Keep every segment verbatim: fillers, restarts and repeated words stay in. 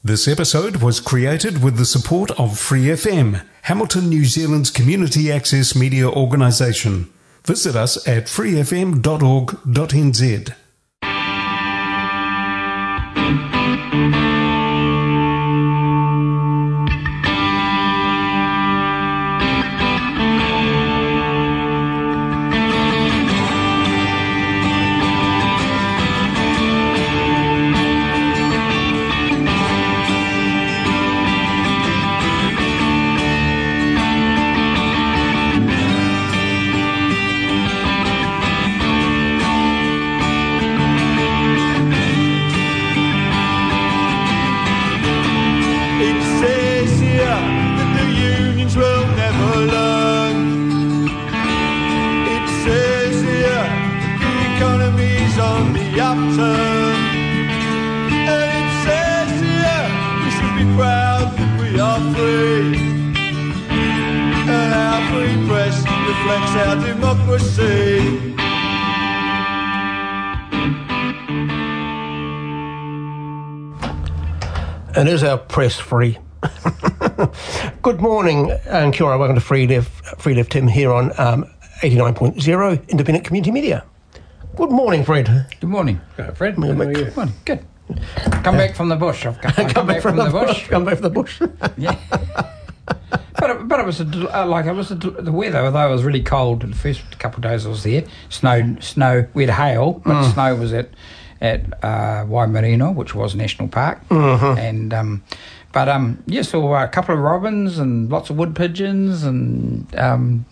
This episode was created with the support of Free F M, Hamilton, New Zealand's community access media organisation. Visit us at free f m dot org dot n z. And here's our press free. Good morning and kia ora, welcome to Free Left, Free Left Tim here on um, eighty-nine point zero Independent Community Media. Good morning, Fred. Good morning. Go, Fred. How are you? Good morning. Good. Come back from the bush. I've come, come, come back, back from, from the, the bush. bush. Come back from the bush. Yeah. But it, but it was a, like it was a, the weather. Although it was really cold the first couple of days I was there. Snow, snow. We had hail, but mm. snow was at at uh, Waimarino, which was National Park, mm-hmm. and um, but um, yeah, saw a couple of robins and lots of wood pigeons and um,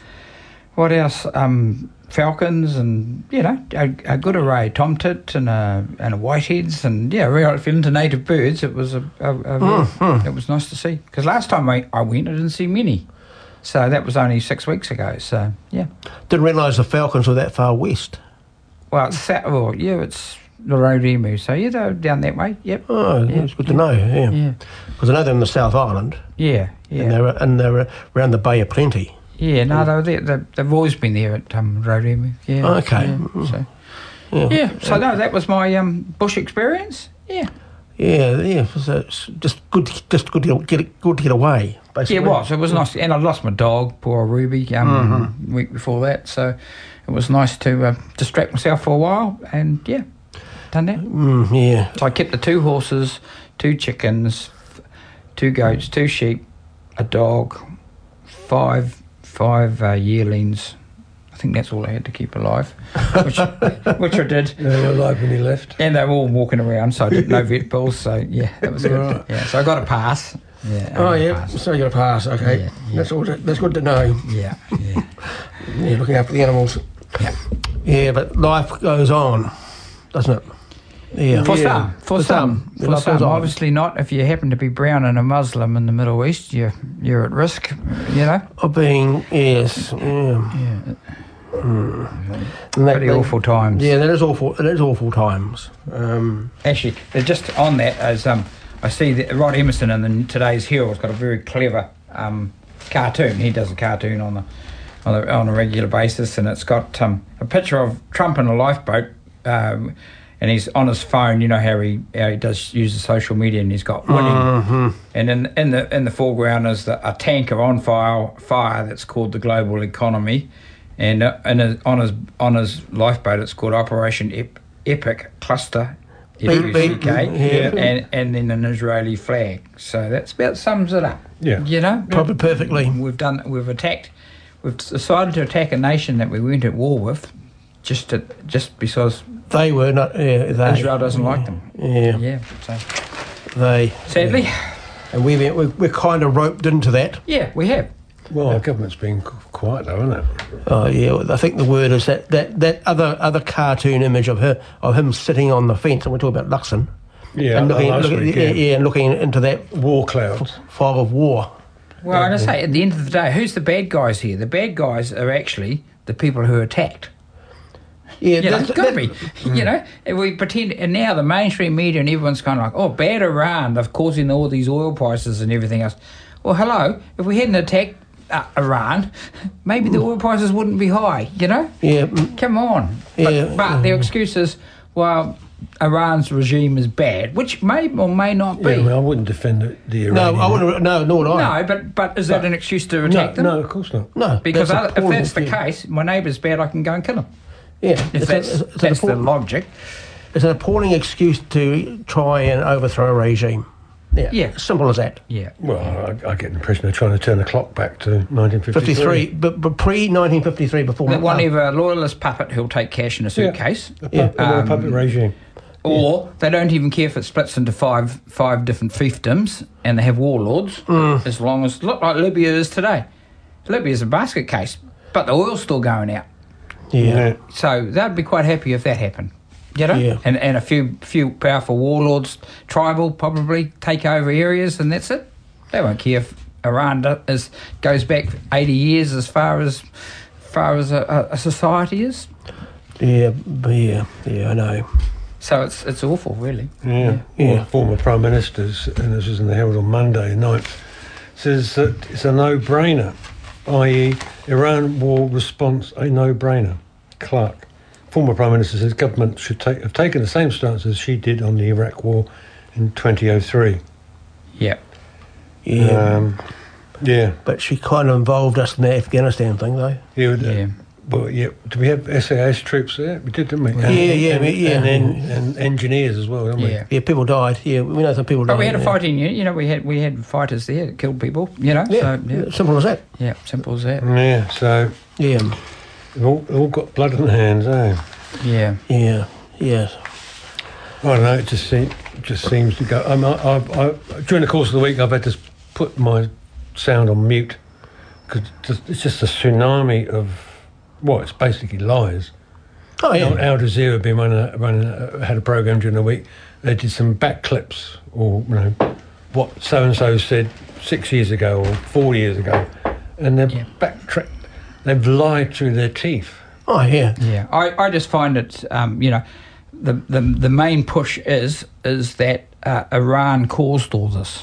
what else? Um, falcons and you know a, a good array, tomtit and a and a whiteheads and yeah, real if you're into native birds, it was a, a, a mm-hmm. it was nice to see because last time I, I went I didn't see many, so that was only six weeks ago. So yeah, didn't realise the falcons were that far west. Well, it's that, well, yeah, it's the road emu, so yeah, they're down that way. Yep. Oh, yeah, it's good yeah, to know. Yeah, yeah. Because I know they're in the South Island. Yeah, yeah. And they're and they're around the Bay of Plenty. Yeah, no, they were there. They, they've always been there at um, Road Emu. Yeah. Okay. Yeah, so, yeah. yeah, so no, that was my um, bush experience. Yeah. Yeah, yeah. So it's just good, to, just good to get good to get away. Basically. Yeah, it was. It was nice, and I lost my dog, poor Ruby, um, mm-hmm. week before that. So it was nice to uh, distract myself for a while, and yeah, done that. Mm, yeah. So I kept the two horses, two chickens, two goats, two sheep, a dog, five. Five uh, yearlings. I think that's all I had to keep alive, which which I did. They were alive when you left. And they were all walking around, so I did no vet bills. So yeah, that was good. Right. Yeah, so I got a pass. Yeah. Oh yeah. Pass. So you got a pass. Okay. Yeah, yeah. That's all. That's good to know. Yeah. Yeah. Yeah. Looking after the animals. Yeah. Yeah, but life goes on, doesn't it? Yeah. For yeah. some. For, for some. some. For some. Obviously not. If you happen to be brown and a Muslim in the Middle East, you're you're at risk. You know. Of being yes. Yeah. Yeah. Mm. Pretty that, awful times. Yeah, that is awful. It is awful times. Um, Actually, just on that, as um, I see that Rod Emerson in the, today's Herald's got a very clever um, cartoon. He does a cartoon on the on, the, on a regular basis, and it's got um, a picture of Trump in a lifeboat, um, and he's on his phone. You know how he how he does use the social media, and he's got winning. Mm-hmm. And in in the in the foreground is the, a tanker on fire fire that's called the Global Economy. And uh, and on his on his lifeboat, it's called Operation Ep- Epic Cluster, F U C K, yeah. and and then an Israeli flag. So that's about sums it up. Yeah, you know, probably perfectly. We've done. We've attacked. We've decided to attack a nation that we weren't at war with, just to, just because they were not. Yeah, they, Israel doesn't yeah, like them. Yeah, yeah. So they sadly, yeah. and we we're, we're kind of roped into that. Yeah, we have. Well, the government's been quiet though, isn't it? Oh yeah, I think the word is that, that, that other other cartoon image of her of him sitting on the fence, and we're talking about Luxon. Yeah, and looking, last looking week, yeah, yeah. yeah, and looking into that war clouds, fog of war. Well, and I say at the end of the day, who's the bad guys here? The bad guys are actually the people who are attacked. Yeah, you know, that's, it's got to that, be. Mm. You know, if we pretend, and now the mainstream media and everyone's kind of like, oh, bad Iran, they're causing all these oil prices and everything else. Well, hello, if we hadn't attacked uh, Iran, maybe the oil prices wouldn't be high, you know? Yeah. Come on. Yeah. But, but their excuse is, well, Iran's regime is bad, which may or may not be. Yeah, well, I wouldn't defend the, the No, Iranian. I wouldn't. No, nor would I. No, but but is that an excuse to No, attack them? no, of course not. No, Because that's other, if appalling that's the view. case, my neighbour's bad, I can go and kill him. Yeah, If it's, that's, a, it's, an that's the appalling, logic. it's an appalling excuse to try and overthrow a regime. Yeah, Yeah. simple as that. Yeah. Well, I, I get the impression they're trying to turn the clock back to nineteen fifty-three. fifty-three, but, but pre nineteen fifty-three, before That one uh, either a loyalist puppet who'll take cash in a suitcase, A, Yeah. puppet, a puppet regime. or they don't even care if it splits into five five different fiefdoms and they have warlords, Mm. as long as look like Libya is today. Libya's a basket case, but the oil's still going out. yeah. So they'd be quite happy if that happened. You know? Yeah. And and a few few powerful warlords, tribal probably, take over areas and that's it. They won't care if Iran do- is, goes back eighty years as far as far as a, a society is. Yeah, but yeah, yeah, I know. So it's it's awful, really. Yeah. Yeah. Well, former Prime Ministers, and this was in the Herald on Monday, the ninth, says that it's a no-brainer, that is, Iran war response a no-brainer. Clark, former Prime Minister, says government should take, have taken the same stance as she did on the Iraq war in twenty oh three. Yeah. Yeah, Um, yeah. but she kind of involved us in the Afghanistan thing, though. Yeah. Yeah. Well, yeah. Do we have S A S troops there? We did, didn't we? And, Yeah, yeah, and, yeah. And, and, and engineers as well, didn't we? Yeah. Yeah, people died. Yeah, we know some people died. But we had a yeah. fighting unit, you know, we had we had fighters there that killed people, you know. Yeah, So yeah, simple as that. yeah, simple as that. Yeah. So Yeah, they've all, they've all got blood on their hands, eh? Yeah. yeah, yeah. I don't know. It just seems just seems to go. I'm, I, I, I, during the course of the week, I've had to put my sound on mute because it's just a tsunami of well, it's basically lies. Oh yeah, Al Jazeera have been running, running uh, had a program during the week. They did some back clips, or you know, what so and so said six years ago or four years ago, and they've Yeah. backtracked. They've lied through their teeth. oh yeah. Yeah, I, I just find it, um, you know, the, the the main push is is that uh, Iran caused all this.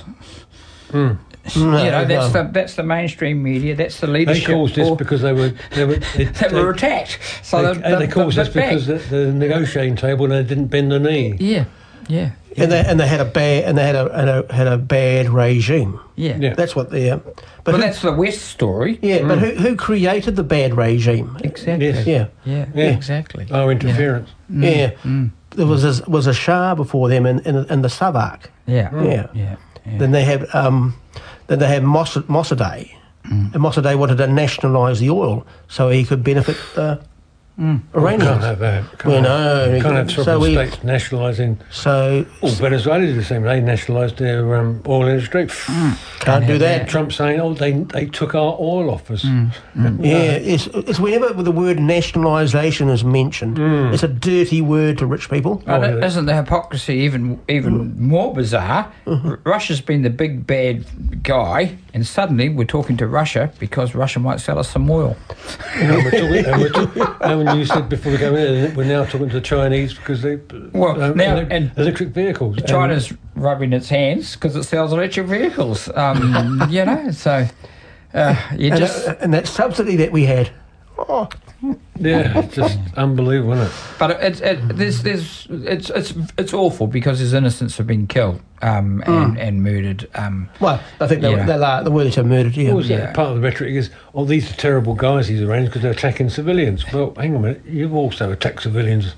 No, you know, that's no. the that's the mainstream media, that's the They leadership. caused this or- because they were they were they, they were attacked. So they, the, and the, they caused the, this the back- because the, the negotiating table they didn't bend the knee. yeah, yeah, And they and they had a bad and they had a, and a had a bad regime. yeah. Yeah. That's what they. Uh, but But who, that's the West story. yeah, but who who created the bad regime? Exactly. Yes. Yeah, Yeah, Yeah. exactly. Our interference. yeah. There was a, was a Shah before them in in, in the Savak. Yeah, Yeah. yeah, yeah. Then they had um, then they had Moss- Mossadegh, and Mossadegh wanted to nationalise the oil so he could benefit uh, Iranians. Can't have that. Can't Well, have, no, you can't have so sovereign we- states nationalising. So Oh, Venezuela did the same. They nationalised their um, oil industry. can't do have that. Trump saying, "Oh, they they took our oil off us." Yeah, it's, it's whenever the word nationalisation is mentioned, it's a dirty word to rich people. But Oh, yeah. isn't the hypocrisy even even more bizarre? R- Russia's been the big bad guy, and suddenly we're talking to Russia because Russia might sell us some oil. And we're talking, and, we're talk- and when you said before we go in, we're now talking to the Chinese because they Well, um, now- elec- and electric vehicles. And- China's rubbing its hands because it sells electric vehicles. Um, you know, so uh, you And, just. that, and that subsidy that we had. Oh, yeah, it's just unbelievable, isn't it? But it, it, there's, there's, it's, it's, it's awful because his innocents have been killed um, and, and murdered. Um, well, I think they, Yeah. they're, they're, the words are murdered, yeah. What was Yeah. that? Part of the rhetoric is, oh, these are terrible guys, these Iranians, because they're attacking civilians. Well, hang on a minute, you've also attacked civilians.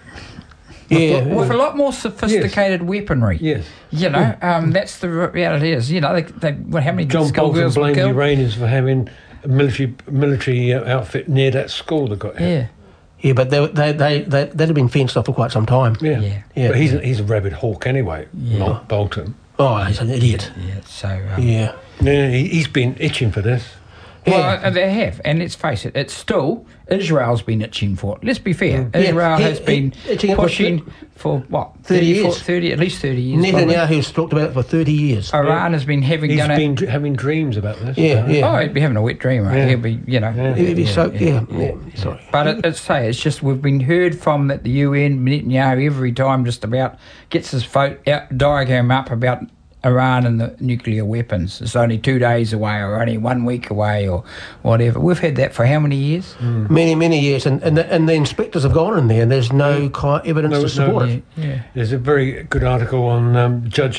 Yeah, with a lot more sophisticated weaponry. Yes. You know, um, that's the re- reality is, you know, they, they, well, how many John Bolton schoolgirls were blamed the killed? Iranians for having a military military uh, outfit near that school that got hit. Yeah, yeah, but they, they, they, they, they'd have been fenced off for quite some time. Yeah. Yeah. Yeah. But he's a, he's a rabid hawk anyway, Yeah. not Bolton. Oh, he's an idiot. yeah, so... Um, Yeah. Yeah, he, he's been itching for this. Well, Yeah. uh, they have, and let's face it, it's still Israel's been itching for it. Let's be fair, Yeah, Israel he- has he- been itching it for pushing for what thirty thirty, years. thirty at least thirty years. probably. Netanyahu's talked about it for thirty years. Iran has been having He's gonna. been dr- having dreams about this. Yeah, yeah. Oh, he'd be having a wet dream, right? Yeah. He'll be, you know. Yeah. It'd be so, yeah, yeah, sorry. But it, it's say it's just we've been heard from that the U N Netanyahu every time just about gets his vote out, diagram up about Iran and the nuclear weapons. It's only two days away or only one week away or whatever. We've had that for how many years? Mm. Many, many years. And and the, and the inspectors have gone in there and there's no ki- evidence No, to support no, it. Yeah, yeah. There's a very good article on um, Judge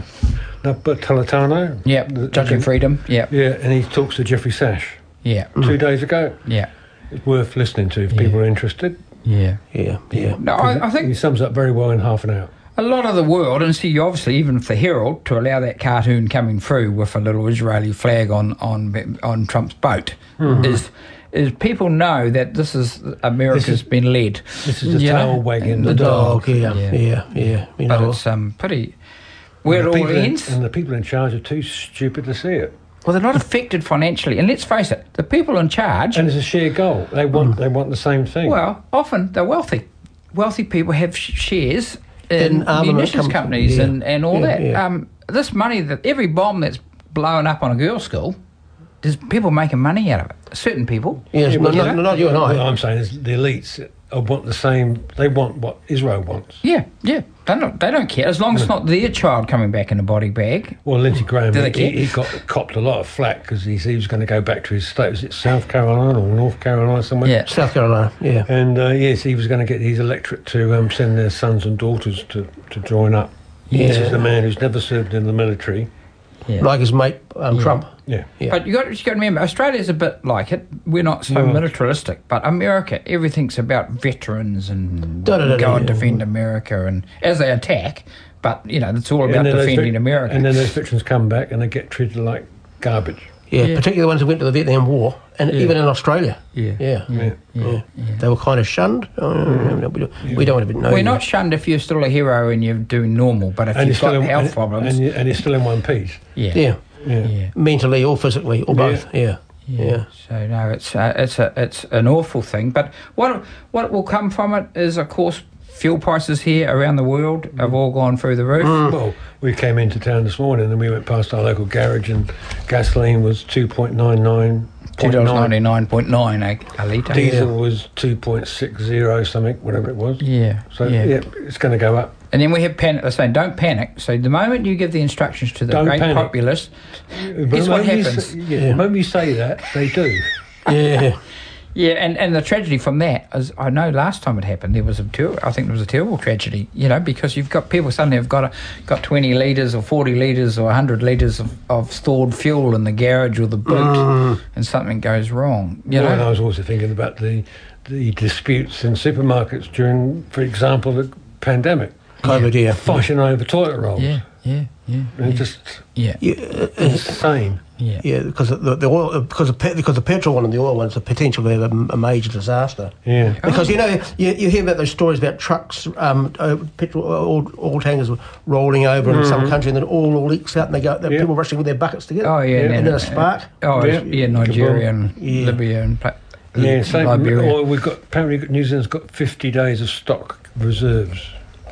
Napolitano. Yep, The- Judge and Freedom. Yep. Yeah, and he talks to Jeffrey Sash Yeah. two days ago. Yeah. It's worth listening to if people are interested. Yeah. Yeah, yeah. No, I, I He think sums up very well in half an hour. a lot of the world, and see, obviously, even for Herald to allow that cartoon coming through with a little Israeli flag on on on Trump's boat Mm-hmm. is is people know that this is America's This is- been led. This is the You know? tail wagging The dog, yeah, Yeah. yeah, yeah. You But know, it's um pretty where it And all the people in- ends. and the people in charge are too stupid to see it. Well, they're not affected financially, and let's face it, the people in charge. And it's a shared goal. They want they want the same thing. Well, often they're wealthy. Wealthy people have sh- shares in, In armament munitions com- companies yeah. and, and all Yeah, that. yeah. Um, this money that every bomb that's blown up on a girls' school, there's people making money out of it. Certain people. yes, Yeah, no, but no, you know- no, not you and what I. I'm saying is the elites want the same. They want what Israel wants. Yeah, yeah. They don't, they don't care as long as it's not their child coming back in a body bag. Well, Lindsey Graham, Do they he, care? he got copped a lot of flack because he, he was going to go back to his state. Was it South Carolina or North Carolina somewhere? Yeah. South Carolina, yeah. And uh, yes, he was going to get his electorate to um, send their sons and daughters to, to join up. Yeah. This is the man who's never served in the military. Yeah. Like his mate, um, Yeah. Trump. Yeah. Yeah. But you got, you got to remember, Australia's a bit like it. We're not so No. militaristic. But America, everything's about veterans and Da, da, da, go da, and yeah. defend America, and as they attack. But you know, it's all And about then those defending vet- America. And then those veterans come back and they get treated like garbage. Yeah, Yeah. particularly the ones who went to the Vietnam War, and Yeah. even in Australia. Yeah. Yeah. Yeah. yeah. Yeah. They were kind of shunned. Uh, we, don't, we don't want to know. We're you. not shunned if you're still a hero and you're doing normal, but if And you're you've still got in, health and, problems, and, you, and you're still in one piece. yeah, Yeah. Yeah. yeah, Mentally or physically or both. Yeah. yeah. Yeah. So no, it's uh, it's a it's an awful thing. But what what will come from it is, of course, fuel prices here around the world have all gone through the roof. Well, we came into town this morning and we went past our local garage and gasoline was two point nine nine. Two dollars ninety nine point nine a, a litre. Diesel Yeah. was two point six zero something, whatever it was. Yeah. So yeah. yeah, it's going to go up. And then we have panic. They're saying don't panic. So the moment you give the instructions to the Don't great panic. populace, But Guess the what moment you happens? say- yeah, the moment you say that, they do. Yeah. yeah, and, and the tragedy from that is, I know last time it happened, there was a ter- I think there was a terrible tragedy, you know, because you've got people suddenly have got a, got twenty litres or forty litres or one hundred litres of, of stored fuel in the garage or the boot, Mm. and something goes wrong, you Well, and I know. was also thinking about the the disputes in supermarkets during, for example, the pandemic, COVID, yeah. fighting over toilet rolls. Yeah, yeah, yeah, And just yeah, Yeah, uh, insane. yeah. yeah, because the, the oil, because the pe- because the petrol one and the oil one is a potential to have a, a major disaster. Yeah. Because you know you, you hear about those stories about trucks, um, uh, petrol oil, oil tankers rolling over in some country, and then all, all leaks out, and they go. There are Yeah. people rushing with their buckets together. Oh, yeah. and no, then no, a spark. Oh, Yeah. yeah, Nigeria and Yeah. Libya and Pla- Yeah, same. Liberia. Or we've got apparently New Zealand's got fifty days of stock reserves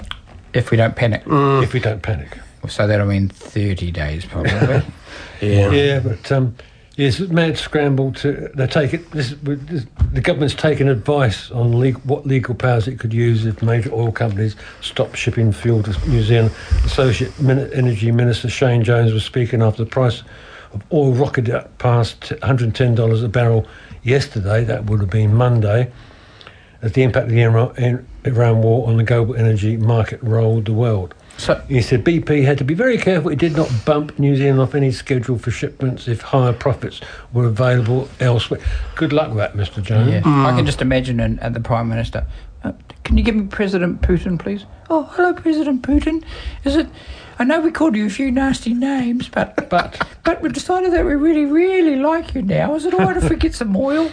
If we don't panic. if we don't panic. So that'll mean thirty days probably. Yeah. Yeah, but um, yes, it's mad scramble to they take it. This, this, the government's taken advice on legal, what legal powers it could use if major oil companies stop shipping fuel to New Zealand. Associate Min- Energy Minister Shane Jones was speaking after the price of oil rocketed up past one hundred ten dollars a barrel yesterday. That would have been Monday, as the impact of the Iran, Iran war on the global energy market rolled the world. So He said B P had to be very careful it did not bump New Zealand off any schedule for shipments if higher profits were available elsewhere. Good luck with that, Mister Jones. yeah, I can just imagine an, uh, the Prime Minister. Uh, can you give me President Putin, please? Oh, hello, President Putin. Is it? I know we called you a few nasty names, but But but we've decided that we really, really like you now. Is it all right if we get some oil?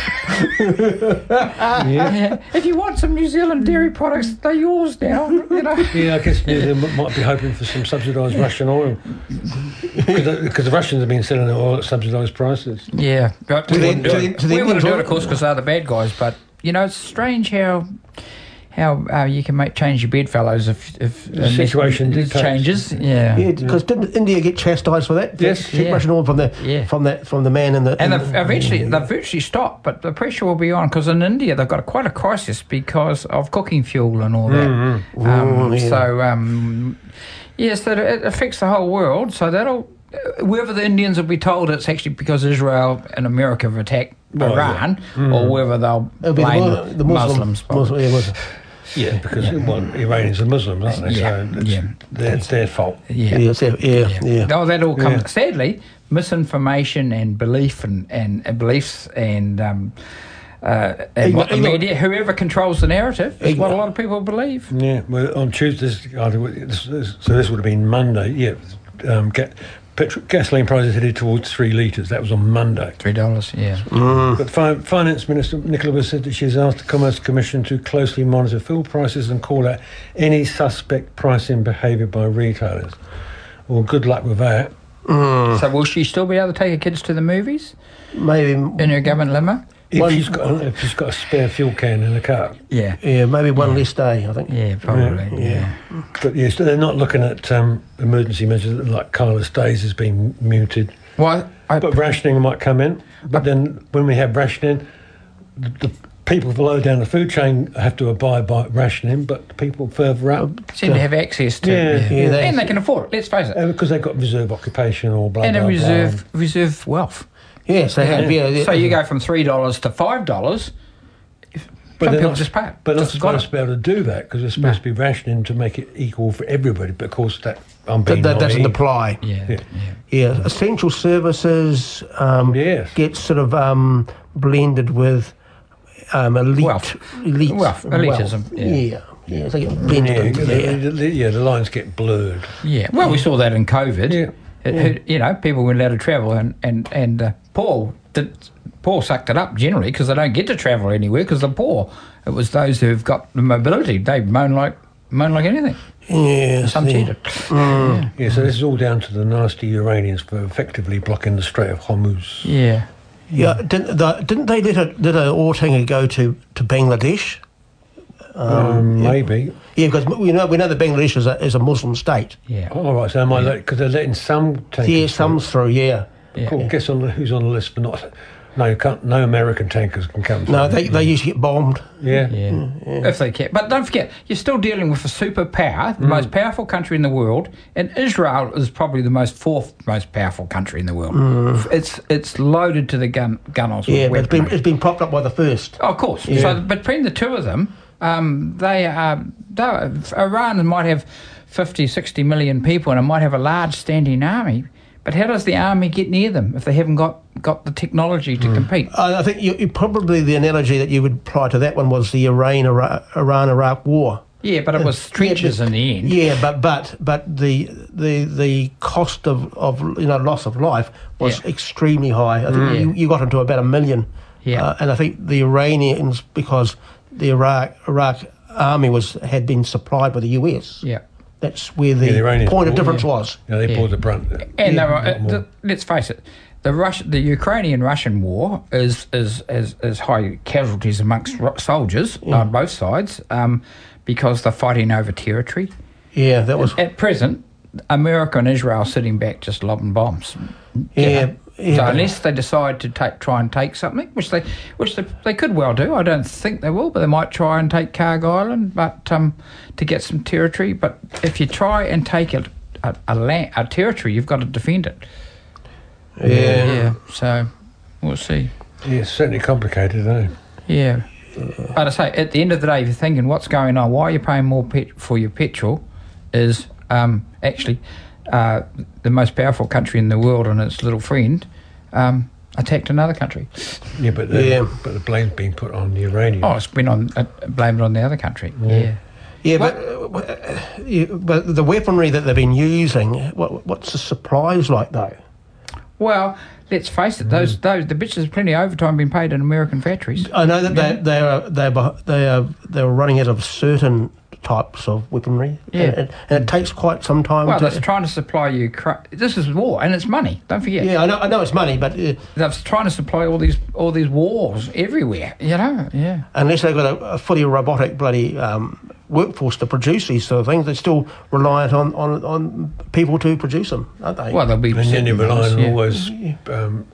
yeah, Yeah. If you want some New Zealand dairy products, they're yours now. You know. yeah, I guess New Zealand m- might be hoping for some subsidised Russian oil because the Russians have been selling their oil at subsidised prices. Yeah, but To we the- wouldn't do to it. the- to the We wouldn't Indians do it, all- of course, because they're the bad guys. But you know, it's strange how how uh, you can make change your bedfellows if if The situation it dictates. changes. Yeah. Yeah, because didn't India get chastised for that? Yes. To keep Yeah. Russian oil from the Yeah. from that from the man in the And in they've the- eventually, they've virtually stopped, but the pressure will be on because in India they've got a, quite a crisis because of cooking fuel and all that. Um, Mm, yeah. So, um, Yes, that it affects the whole world. So that'll, whether the Indians will be told it's actually because Israel and America have attacked Well, Iran, yeah. mm. or whether they'll It'll be blame the, the Muslim, Muslims. probably. Muslim, yeah, Muslim. Yeah, because well, Iranians are Muslims, aren't they? Yeah, So it's, yeah. their, it's their fault. Yeah. Yeah, so- yeah, yeah. Oh, that all comes. Yeah. Sadly, misinformation and belief and, and, and beliefs and um, uh, and Even- what the even- media, whoever controls the narrative, is Even- what a lot of people believe. Yeah, well, on Tuesday, this, this, this, so this would have been Monday. Yeah, um, ga, petrol, gasoline prices headed towards three litres. That was on Monday. Three dollars, yeah. Mm. But fi- Finance Minister Nicola Willis said that she's asked the Commerce Commission to closely monitor fuel prices and call out any suspect pricing behaviour by retailers. Well, good luck with that. So will she still be able to take her kids to the movies Maybe, in her government limo? If One- she's got a, if she's got a spare fuel can in the car. Yeah. yeah, maybe one less day, I think. Yeah, probably. Yeah. Yeah. But yes, they're not looking at um, emergency measures like Carlos Days has been muted. Well, I, But rationing might come in. But then when we have rationing, the, the people below down the food chain have to abide by rationing, but the people further up, seem to have access to Yeah, it. yeah, they- and they can afford it, let's face it. uh, because they've got reserve occupation or blah, and blah, a blah. reserve reserve wealth. Yes, they have. Yeah. yeah. So you go from three dollars to five dollars. But Some they're people not, just pay it. but not Just got supposed it. to be able to do that because they're supposed to be rationing to make it equal for everybody. But of course, that I'm That, being that doesn't naive. apply. Yeah, Yeah. yeah. Yeah, essential services um, Yes. get sort of um, blended with um, elite, Wealth. elite Wealth, elitism, wealth. yeah. Yeah, yeah, they get blended Yeah, into the, there. the, the, yeah, the lines get blurred. Yeah, well, we saw that in COVID. Yeah. It, it- you know, people weren't allowed to travel, and and and uh, Paul did, Paul sucked it up generally because they don't get to travel anywhere because they're poor. It was those who've got the mobility. They moan like moan like anything. Yeah, Some yeah. cheated. Yeah, so this is all down to the nasty Iranians for effectively blocking the Strait of Hormuz. Yeah. Yeah, didn't, the, didn't they let a, did a Ortinga go to, to Bangladesh? Um, maybe. Yeah, because we know we know that Bangladesh is a, is a Muslim state. Yeah. All right, so am I because they're letting some tankers Yeah, through. some's through. Yeah. Yeah. Cool. Guess on the, who's on the list, but not no, you can't, no American tankers can come. No, through. they they usually get bombed. yeah. Yeah. If they can. But don't forget, you're still dealing with a superpower, the most powerful country in the world, and Israel is probably the most fourth most powerful country in the world. It's it's loaded to the gun gunnels with Yeah, but it's been weaponry. it's been propped up by the first. Oh, of course. Yeah. So between the two of them, um, they are, they are, Iran might have fifty, sixty million people and it might have a large standing army. But how does the army get near them if they haven't got, got the technology to compete? I I think you, you probably the analogy that you would apply to that one was the Iran Iran Iraq War. Yeah, but it was trenches Yeah, but- in the end. Yeah, but but but the the the cost of, of you know loss of life was Yeah. extremely high. I think you, you got into about a million. Yeah. Uh, and I think the Iranians, because the Iraq Iraq army was had been supplied by the U S. Yeah. That's where the, Yeah, the Iranians point of bought- difference yeah. was. Yeah, they Yeah. bore the brunt. And Yeah, they were, a lot uh, more. the, let's face it, the Rush, the Ukrainian-Russian war is is, is is high casualties amongst ro- soldiers on both sides um, because they're fighting over territory. Yeah, that was. At present, America and Israel are sitting back just lobbing bombs. Yeah, Yeah. yeah, So but- unless they decide to take, try and take something, which they, which they, they could well do, I don't think they will, but they might try and take Cargill Island, but um, to get some territory. But if you try and take a a, a, land, a territory, you've got to defend it. Yeah. Yeah. So we'll see. Yeah, it's certainly complicated, eh? Yeah. But I say, at the end of the day, if you're thinking what's going on, why you're paying more pet- for your petrol is um, actually uh, the most powerful country in the world and its little friend um, attacked another country. Yeah, but the, Yeah. but the blame's been put on the Iranians. Oh, it's been on uh, blamed on the other country. Yeah. Yeah, but, uh, yeah, but the weaponry that they've been using, what, what's the supplies like though? Well, let's face it; those those the bitches have plenty of overtime being paid in American factories. I know that they they are they are they are they are running out of certain types of weaponry. Yeah. and, and, and it takes quite some time. Well, to, that's trying to supply you. Cra- this is war, and it's money. Don't forget. yeah, I know I know it's money, but uh, They're trying to supply all these all these wars everywhere. You know. Yeah. unless they've got a, a fully robotic bloody um, workforce to produce these sort of things, they're still reliant on, on, on people to produce them, aren't they? Well, they'll be. and then you're certain relying ones, on yeah. all those um,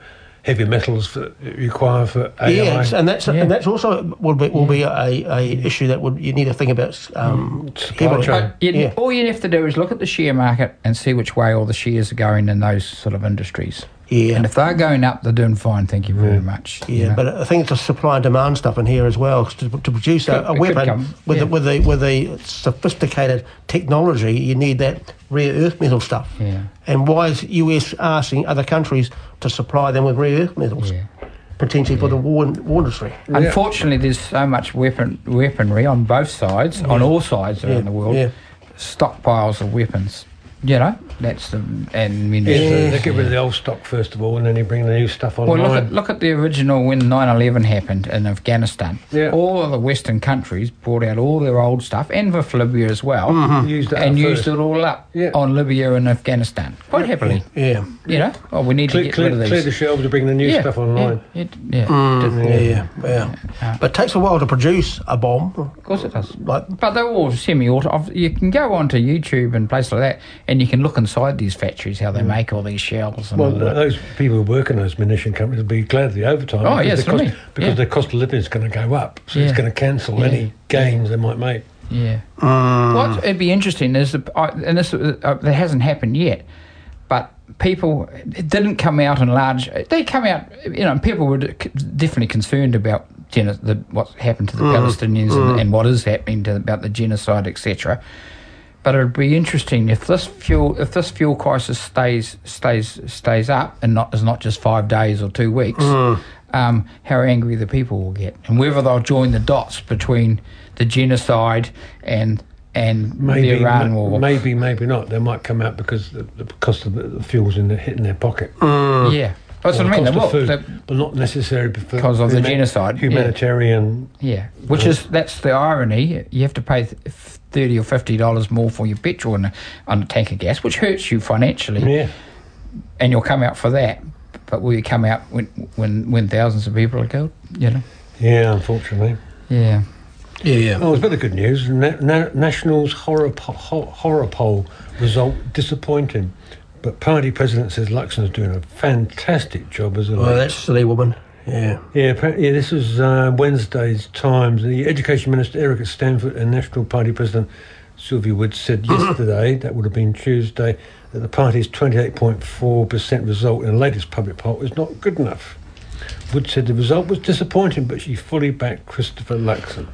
heavy metals that it require for A I. Yes, and that's Yeah. and that's also will be will be a, a issue that would you need to think about. Um, Supply heavily. chain. You'd, Yeah. All you have to do is look at the share market and see which way all the shares are going in those sort of industries. Yeah. And if they're going up, they're doing fine. Thank you very much. Yeah, you know. but I think it's a supply and demand stuff in here as well. 'Cause To, to produce a, Could- a it could weapon come, with yeah. the, with the with the sophisticated technology, you need that rare earth metal stuff. Yeah. And why is U S asking other countries to supply them with rare earth metals, Yeah. potentially for the war, war industry? Unfortunately, there's so much weapon weaponry on both sides, on all sides around Yeah, the world. yeah. Stockpiles of weapons. You know, that's the and Yeah, munitions. so they get rid of the old stock first of all, and then they bring the new stuff online. Well, look at look at the original when nine eleven happened in Afghanistan. Yeah. All of the Western countries brought out all their old stuff, and with Libya as well, Use that and up used first. it all up Yeah. on Libya and Afghanistan quite happily. Yeah. You know, oh, we need Clear, to get clear, rid of these. clear the shelves to bring the new yeah, stuff online. Yeah, it, yeah, Mm, Did- yeah, yeah, yeah. Yeah. But it takes a while to produce a bomb. of course it does. Like, But they're all semi-auto. You can go onto YouTube and places like that, and you can look inside these factories how they make all these shells. And Well, all that. those people who work in those munition companies will be glad of the overtime. Oh, because yes, the cost, I mean, because yeah. the cost of living is going to go up, so it's Yeah. going to cancel Yeah. any gains they might make. Yeah. mm, What it'd be interesting is, the, I- and this uh, that hasn't happened yet, but people it didn't come out in large. They come out, you know, people were c- definitely concerned about geno- the, what's happened to the Palestinians and, and what is happening to about the genocide, et cetera. But it'd be interesting if this fuel if this fuel crisis stays stays stays up and not is not just five days or two weeks. Um, how angry the people will get, and whether they'll join the dots between the genocide and and Maybe, the Iran ma- war. maybe, maybe not. They might come out because the, the cost of the, the fuel's in the, hitting their pocket. Yeah, that's Or what I mean. the They cost will. of They- food, but not necessarily because Because of the genocide, yeah. humanitarian. yeah, which is that's the irony. You have to pay th- thirty or fifty dollars more for your petrol on a, on a tank of gas, which hurts you financially, Yeah, and you'll come out for that. But will you come out when when when thousands of people are killed? You know. yeah. Unfortunately, Yeah. yeah, yeah. oh, it's a bit of good news. Na- Na- Nationals horror po- ho- horror poll result disappointing, but party president says Luxon's doing a fantastic job as a Well, leader. that's a silly woman. Yeah. Yeah, appa- yeah. This was uh, Wednesday's Times. The Education Minister Eric at Stanford and National Party President Sylvia Woods said yesterday, that would have been Tuesday, that the party's twenty-eight point four percent result in the latest public poll is not good enough. Woods said the result was disappointing, but she fully backed Christopher Luxon.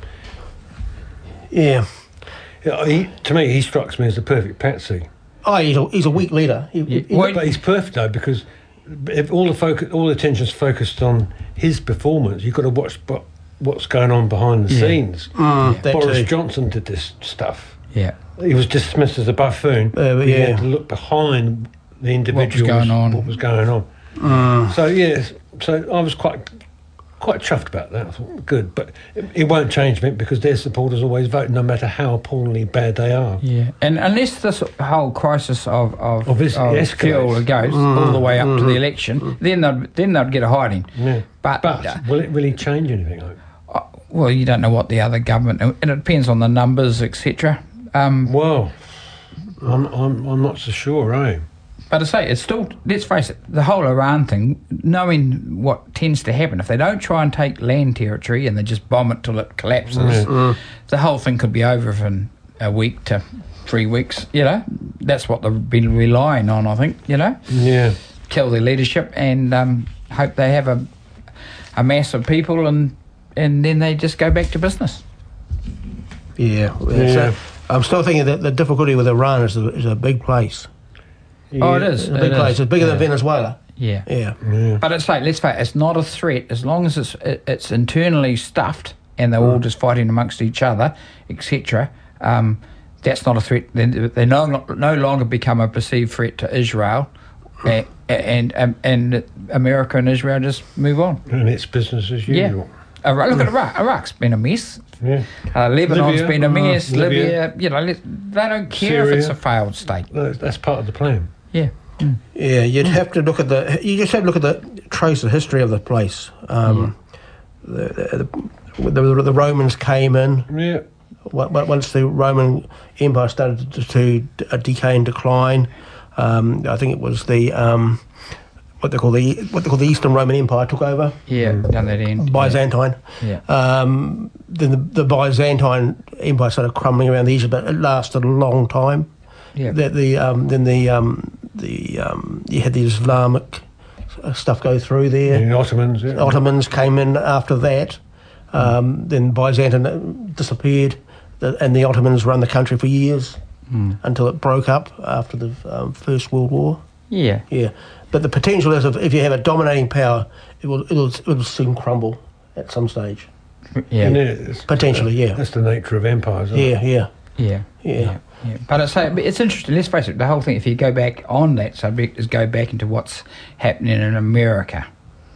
Yeah. Yeah, he, to me, he strikes me as the perfect patsy. Oh, he's a, he's a weak leader. He, Yeah. he- Well, But he's perfect though, because if all the focus, all the attention's focused on his performance, you've got to watch what, what's going on behind the Yeah. scenes. Mm, that Boris too. Johnson did this stuff. Yeah. He was dismissed as a buffoon. Uh, but You yeah. had to look behind the individual. going on. What was going on? Mm. So yes, so I was quite quite chuffed about that. I thought good, but it, it won't change me because their supporters always vote, no matter how appallingly bad they are. Yeah, and unless this whole crisis of of, Of this of escalates. fuel goes all the way up to the election, then they'd then they'd get a hiding. Yeah. But, But uh, will it really change anything? Hope? uh, well, you don't know what the other government, and it depends on the numbers, et cetera. Um, Well, I'm I'm I'm not so sure, eh? but I say it's still. Let's face it, the whole Iran thing. Knowing what tends to happen, if they don't try and take land territory and they just bomb it till it collapses, the whole thing could be over in a week to three weeks. You know, that's what they've been relying on. I think. You know. Yeah. Kill their leadership and um, hope they have a a mass of people and and then they just go back to business. Yeah. Yeah. So I'm still thinking that the difficulty with Iran is a, is a big place. Oh, it is. It's a big it place. is. It's bigger yeah. than Venezuela. Yeah. Yeah. Yeah. But it's like, let's face it, it's not a threat as long as it's it, it's internally stuffed and they're all just fighting amongst each other, et cetera. Um, that's not a threat. They, they no, no longer become a perceived threat to Israel, and and, and and America and Israel just move on. And it's business as Yeah. usual. Iraq, look at Iraq. Iraq's been a mess. Yeah. Uh, Lebanon's Libya, been a mess. uh, Libya, Libya. you know, let- they don't care if it's Syria. a failed state. That's that's part of the plan. Yeah. Mm. Yeah, you'd have to look at the. You just have to look at the trace the history of the place. Um, the, the, the, the Romans came in. Yeah. Wa- wa- Once the Roman Empire started to, to decay and decline, um, I think it was the um, what they call the what they call the Eastern Roman Empire took over. Yeah, down that end. Byzantine. Yeah. Um, then the, the Byzantine Empire started crumbling around Egypt, but it lasted a long time. Yeah. The, the um, then the um, the um, you had the Islamic stuff go through there. The Ottomans, yeah. Ottomans came in after that. Um, then Byzantium disappeared, the, and the Ottomans run the country for years Mm. until it broke up after the um, First World War. Yeah. Yeah, but the potential is if, if you have a dominating power, it will it'll it'll soon crumble at some stage. Yeah. And it's- Potentially, yeah. That's the nature of empires, isn't Yeah, it? yeah, Yeah. yeah. Yeah. But it's, uh, it's interesting. Let's face it. The whole thing. If you go back on that subject, is go back into what's happening in America,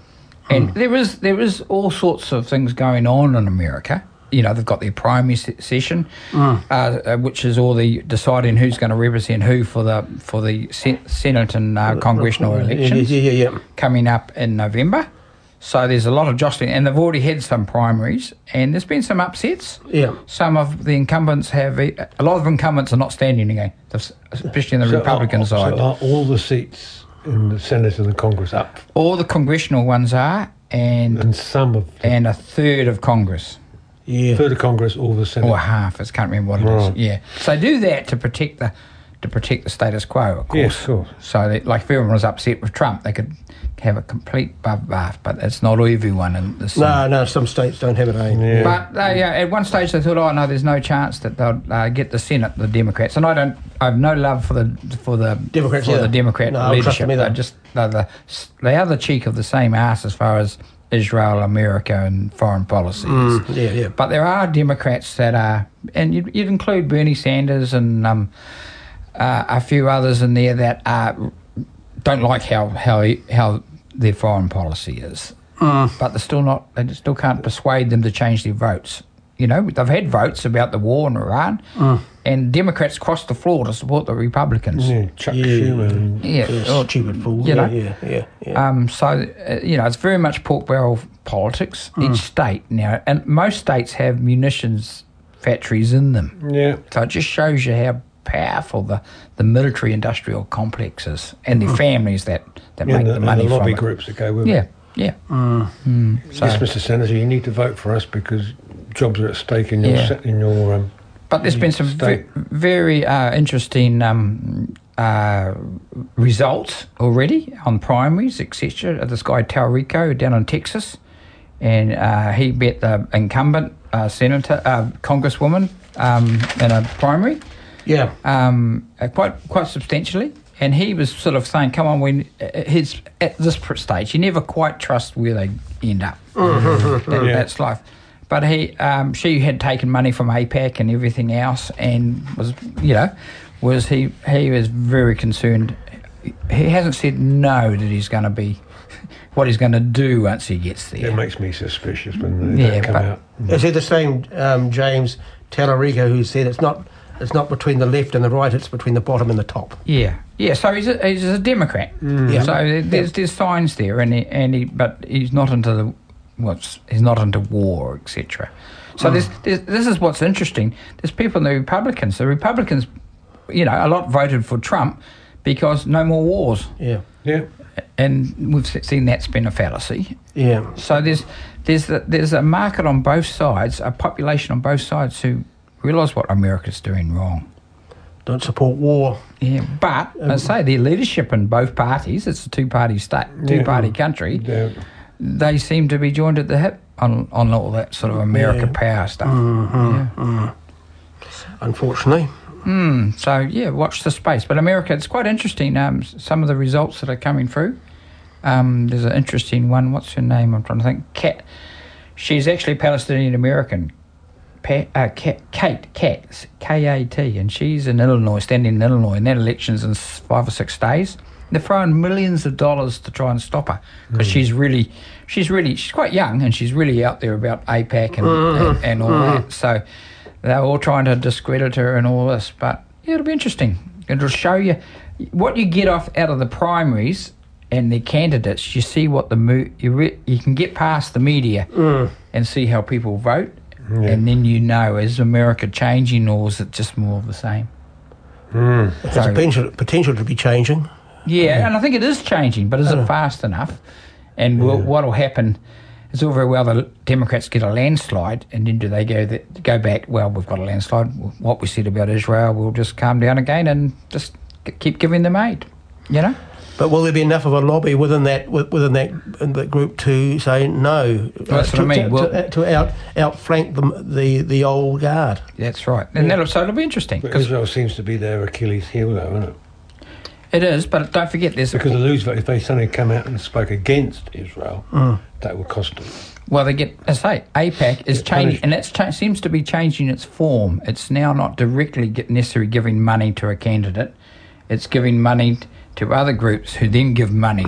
and there is there is all sorts of things going on in America. You know, they've got their primary se- session, uh, uh, which is all the deciding who's going to represent who for the for the se- Senate and uh, congressional Yeah, elections yeah, yeah, yeah. coming up in November. So there's a lot of jostling, and they've already had some primaries, and there's been some upsets. Yeah. Some of the incumbents have, a lot of incumbents are not standing again, especially in the So Republican are, side. So are all the seats in the Senate and the Congress up? All the congressional ones are, and And some of the and a third of Congress, Yeah. third of Congress, all the Senate. or half. I can't remember what it Right. is. Yeah, so do that to protect the to protect the status quo, of course. Yes, of course. So that, like, if everyone was upset with Trump, they could have a complete bath, but it's not everyone in the No, no, some states don't have it, eh? Yeah. But they, uh, at one stage they thought, oh no, there's no chance that they'll uh, get the Senate, the Democrats. And I don't, I have no love for the for the Democrats for either. the Democrat No, I don't trust leadership. them either. They're just they're the they are the cheek of the same ass as far as Israel, America, and foreign policy. is. Mm, yeah, yeah. But there are Democrats that are, and you'd, you'd include Bernie Sanders and um, uh, a few others in there that are, don't like how how how their foreign policy is. Mm. But they're still not. They still can't persuade them to change their votes. You know, they've had votes about the war in Iran, Mm. and Democrats crossed the floor to support the Republicans. Yeah, Chuck Yeah. Schumer. And, Yeah, Yeah, or- stupid fool. you Yeah, know. yeah, yeah, yeah. Um, so, uh, you know, it's very much pork barrel politics, Mm. each state now. And most states have munitions factories in them. yeah. So it just shows you how powerful the, the military-industrial complex is, and the families that, that Yeah, make and the, the and money the lobby from groups that go it. with Yeah, it. yeah. Mm. Mm, so, Yes, Mister Senator, you need to vote for us because jobs are at stake in your Yeah. se- in your um, but there's been some ve- state. very uh, interesting um, uh, results already on primaries, et cetera. This guy Talrico down in Texas, and uh, he bet the incumbent uh, senator, uh, congresswoman, um, in a primary, Yeah. um, uh, quite quite substantially. And he was sort of saying, "Come on, when uh, his at this pr- stage, you never quite trust where they end up. That, Yeah. That's life." But he, um, she had taken money from AIPAC and everything else, and was, you know, was he? He was very concerned. He hasn't said no that he's going to be, what he's going to do once he gets there. It makes me suspicious when they Yeah, don't come but- out. Is it the same um, James Tallarico who said it's not it's not between the left and the right, it's between the bottom and the top? Yeah, yeah. So he's a, he's a Democrat. Yeah. So there- there's there's signs there, and he, and he, but he's not into the what's he's not into war, et cetera. So there's, there's this is what's interesting. There's people in the Republicans. The Republicans, you know, a lot voted for Trump because no more wars, Yeah. Yeah, and we've se- seen that's been a fallacy. Yeah. So there's there's a, there's a market on both sides, a population on both sides who realise what America's doing wrong. Don't support war. Yeah, but I say the leadership in both parties, it's a two-party state, two-party country, yeah. they seem to be joined at the hip on, on all that sort of America Yeah. power stuff. Mm-hmm. Yeah. Unfortunately. Mm, so, yeah, watch the space. But America, it's quite interesting, um, s- some of the results that are coming through. Um, there's an interesting one. What's her name? I'm trying to think. Kat. She's actually Palestinian-American. Pat, uh, Kat, Kate, Kat, K A T, and she's in Illinois, standing in Illinois, and that election's in s- five or six days. They're throwing millions of dollars to try and stop her because she's really, she's really, she's quite young, and she's really out there about AIPAC and, and, and all that. So they're all trying to discredit her and all this. But yeah, it'll be interesting. It'll show you what you get off out of the primaries and the candidates. You see what the mo- you re- you can get past the media and see how people vote. Yeah. And then you know, is America changing or is it just more of the same? Mm. It has a potential, potential to be changing. Yeah, and I think it is changing, but is it fast enough? And will, what'll happen is all very well the Democrats get a landslide, and then do they go the, go back, well, we've got a landslide, what we said about Israel, we'll just calm down again and just keep giving them aid, you know? But will there be enough of a lobby within that within that, in that group to say no? Well, that's uh, to, what I mean. To, Well, to, to out outflank the, the the old guard. That's right. And that'll, so it'll be interesting. But 'cause Israel seems to be their Achilles heel, though, isn't it? it is, but don't forget there's... Because the Roosevelt, if they suddenly come out and spoke against Israel, Mm. that would cost them. Well, they get, as I say, AIPAC is Get changing, punished. and it cha- seems to be changing its form. It's now not directly get necessarily giving money to a candidate. It's giving money t- to other groups who then give money.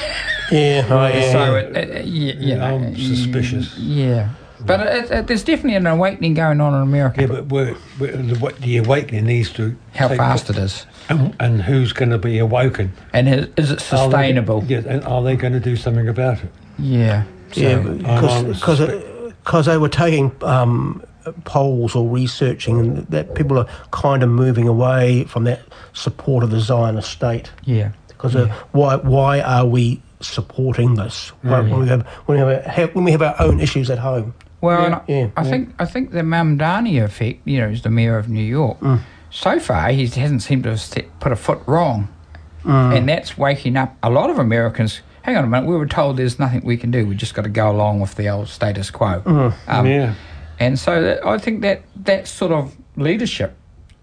Yeah, oh, yeah. So, it, it, you, you know, I'm suspicious. Yeah. But it, it, there's definitely an awakening going on in America. Yeah, but we're, we're, the, what the awakening needs to... How take- fast it is. And, and who's going to be awoken? And is, is it Are they- sustainable? yes, and are they going to do something about it? Yeah. So, Yeah, I'm because because they were taking um, polls or researching, and that people are kind of moving away from that support of the Zionist state. yeah. Because uh, why why are we supporting this when, when we have when we have, have when we have our own issues at home? Well, Yeah. and I, Yeah, I yeah. think I think the Mamdani effect, you know, is the mayor of New York. Mm. So far, he hasn't seemed to have st- put a foot wrong, Mm. and that's waking up a lot of Americans. Hang on a minute, we were told there's nothing we can do. We just got to go along with the old status quo. Mm. Um, yeah. And so that, I think that that sort of leadership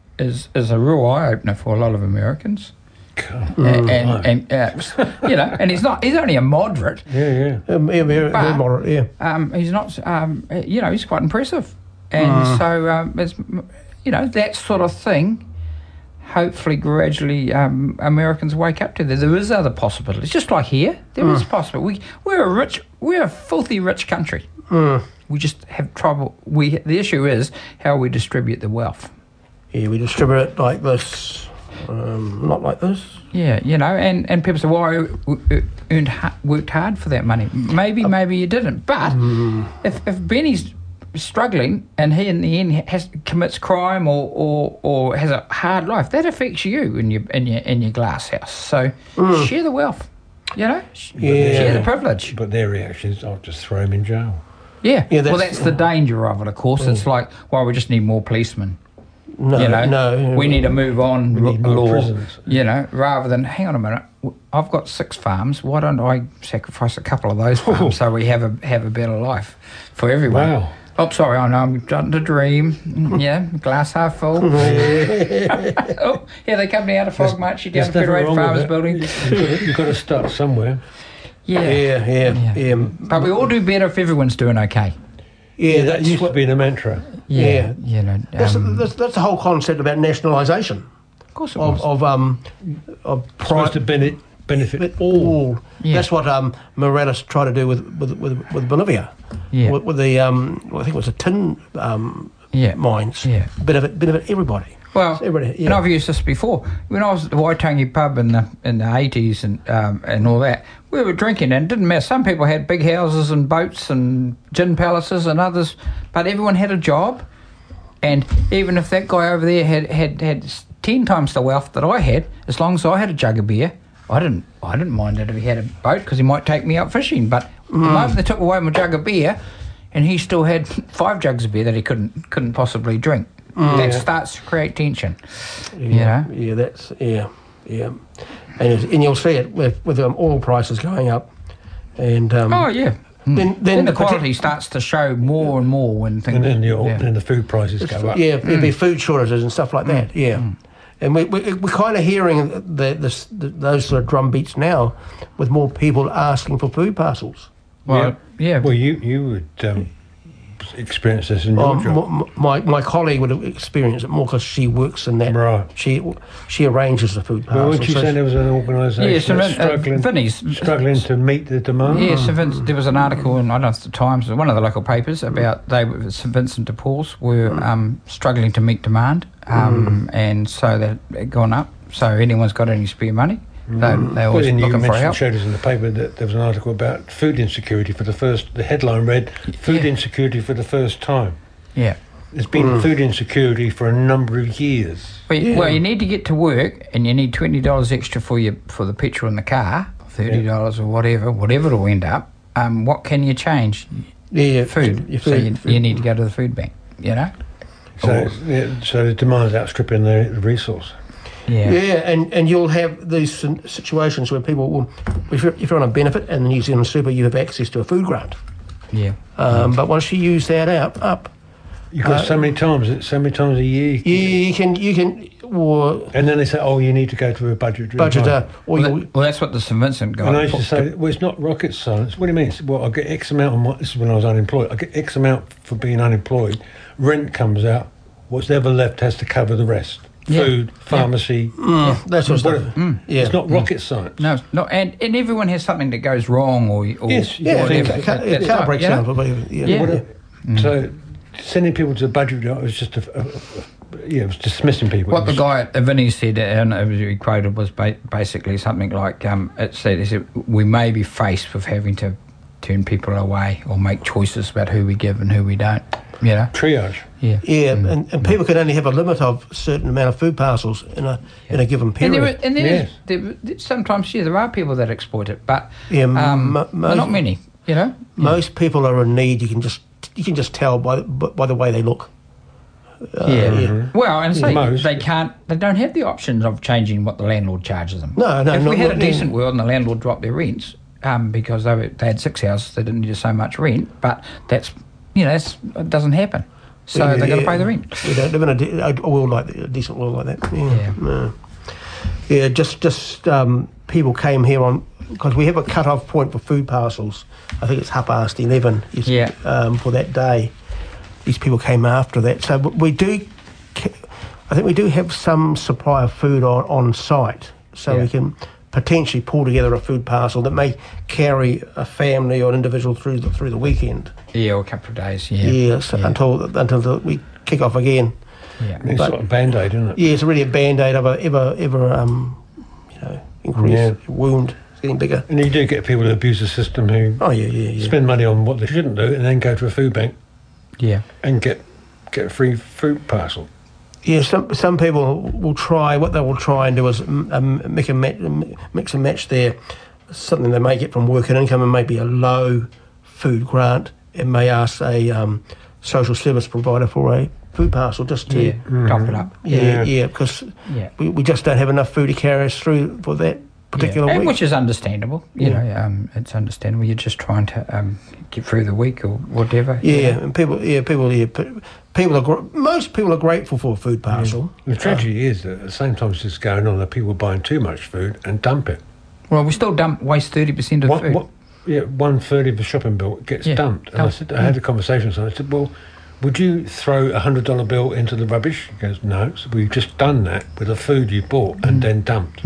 is is a real eye opener for a lot of Americans. God. and no. and, and uh, you know, and he's not. He's only a moderate. Yeah, yeah. Um, yeah, very, very But- moderate, yeah. Um, he's not. Um, you know, he's quite impressive, and so um, it's, you know, that sort of thing. Hopefully, gradually, um, Americans wake up to that. There is other possibilities, just like here. There is possible. We we're a rich, we're a filthy rich country. Mm. We just have trouble. We the issue is how we distribute the wealth. Yeah, we distribute it like this, um, not like this. Yeah, you know, and, and people say, well, I w- w- earned ha- worked hard for that money. Maybe, maybe you didn't. But if, if Benny's struggling and he in the end has commits crime or, or, or has a hard life, that affects you in your in your in your glass house. So share the wealth, you know, Sh- Yeah. share the privilege. But their reaction is, I'll just throw him in jail. Yeah, Yeah, well, that's- that's the danger of it. Of course, it's like, well, we just need more policemen. No, You know, no. we need to move on We need l- more law, prisons. you know, rather than, hang on a minute, w- I've got six farms, why don't I sacrifice a couple of those farms so we have a have a better life for everyone? Wow. Oh, sorry, I know I'm starting to dream. Yeah, glass half full. Oh, here they come down to Fog March, you down There's nothing Federated wrong Farmers with it. Building. You've got to start somewhere. Yeah. Yeah, yeah, Yeah. yeah. But we all do better if everyone's doing okay. Yeah, that that's used what, to be the mantra. Yeah. You know, that's, um, that's, that's the whole concept about nationalisation of course it of, was. of um of Supposed to pri- benefit, benefit all. all. Yeah. That's what um Morales tried to do with with with, with Bolivia. Yeah. With, with the um well, I think it was the tin um Yeah. mines. Yeah. Benefit benefit everybody. Well, Everybody, yeah. and I've used this before. When I was at the Waitangi pub in the in the eighties and um, and all that, we were drinking and it didn't matter. Some people had big houses and boats and gin palaces and others, but everyone had a job. And even if that guy over there had, had, had ten times the wealth that I had, as long as I had a jug of beer, I didn't I didn't mind it if he had a boat because he might take me out fishing. But the moment they took away my jug of beer, and he still had five jugs of beer that he couldn't couldn't possibly drink. That Yeah. starts to create tension. Yeah, Yeah. yeah, that's yeah, yeah, and it's- and you'll see it with with um, oil prices going up, and um, Oh yeah. then Then, then the the partic- quality starts to show more and more when things. And then the, yeah. then the food prices go up. yeah, there'd be food shortages and stuff like that. Yeah, and we, we we're kind of hearing the, the, the those sort of drum beats now, with more people asking for food parcels. Well, yeah. Well, you, you would um, experience this in your Um, job. m- my my colleague would have experienced it more because she works in that. Right. She she arranges the food Well, parcels. weren't you so saying there was an organisation Yeah, so that's Vin- uh, struggling, Vinnie's- struggling to meet the demand? Yeah, St Vincent, there was an article in, I don't know if it's the Times, or one of the local papers, about they were- St Vincent de Paul's were um, struggling to meet demand, um, and so that had gone up. So anyone's got any spare money, they, they're Well, always then you looking for mentioned, help. showed us in the paper that there was an article about food insecurity for the first, the headline read, food Yeah. insecurity for the first time. Yeah, There's been Mm. food insecurity for a number of years. Well, you- Yeah. well, you need to get to work, and you need twenty dollars extra for your for the petrol in the car, thirty dollars or whatever, whatever it'll end up. Um, what can you change? Yeah, Food. Your so food, you, food. you need to go to the food bank. You know. So, Or- yeah, so the demand's outstripping the, the resource. yeah. Yeah, and, and you'll have these sin- situations where people will, if you're, if you're on a benefit and the New Zealand Super, you have access to a food grant. Yeah. Um, but once you use that up, up, You've got Uh, so many times, so many times a year. you, you can you can or And then they say, oh, you need to go to a budget. budget line. uh, or Well, you that- well, that's what the St Vincent guy. And I used to put- say, well, it's not rocket science. What do you mean? It's, well, I get X amount on my, this is when I was unemployed. I get X amount for being unemployed. Rent comes out. What's ever left has to cover the rest. Yeah. Food, pharmacy. mm, that sort of What- stuff. Mm. Yeah, It's not rocket science. No, no, and, and everyone has something that goes wrong, or, or Yes, yeah, whatever. yeah, car, yeah, That's car right, breaks you know? down. But yeah, Yeah. yeah. What- So sending people to the budget line was just a, a, a, yeah, it was dismissing people. What It the was- guy at Vinny said, and it was he quoted, was ba- basically something like, um, it said, he said, we may be faced with having to turn people away or make choices about who we give and who we don't, you know? triage. Yeah. Yeah, and, and people can only have a limit of a certain amount of food parcels in a in a given And period. there, are- and there, Yes. is, there, there- sometimes, yeah, there are people that exploit it, but Yeah, m- um, mo- but not many, you know? Most people are in need. You can just you can just tell by by the way they look. Uh, yeah. yeah. Well, and so Most. they can't, they don't have the options of changing what the landlord charges them. No, no, If no, we had no, a no. decent world and the landlord dropped their rents um, because they, were, they had six houses, they didn't need so much rent, but that's, you know, that's, it doesn't happen. So Yeah, they've got to yeah. pay the rent. We don't live in a, de- a world like a decent world like that. Yeah, Yeah. no. Yeah, just just um, people came here on because we have a cut-off point for food parcels. I think it's half past eleven. is, Yeah. Um, for that day, these people came after that. So we do. ca- I think we do have some supply of food on, on site, so Yeah. we can potentially pull together a food parcel that may carry a family or an individual through the through the weekend. Yeah, or a couple of days, yeah. Yeah, so until until the, we kick off again. Yeah. It's But- like a band-aid, isn't it? Yeah, it's really a band-aid of a ever ever um, you know increased Yeah. wound. It's getting bigger. And you do get people who abuse the system who Oh yeah, yeah, yeah. spend money on what they shouldn't do and then go to a food bank Yeah. and get get a free food parcel. Yeah, some some people will try. What they will try and do is mm, um, make a ma- mix and match their something they may get from work and income, and maybe a low food grant, and may ask a um, social service provider for a food parcel just to Yeah. Top it up. yeah Yeah. yeah because Yeah. we, we just don't have enough food to carry us through for that particular Yeah. And week. which is understandable, you Yeah. know, um, it's understandable. You're just trying to um, get through the week or whatever. you Yeah, know. and people, yeah, people, yeah, pe- people are gr- most people are grateful for a food parcel. The tragedy is that at the same time as this is going on, that people are buying too much food and dump it. Well, we still dump, waste thirty percent of What, food. what, yeah, one third of the shopping bill gets Yeah, dumped. And I dumped. said, I had a conversation with someone. I said, well, would you throw a hundred dollar bill into the rubbish? He goes, no. So we've just done that with the food you bought and then dumped.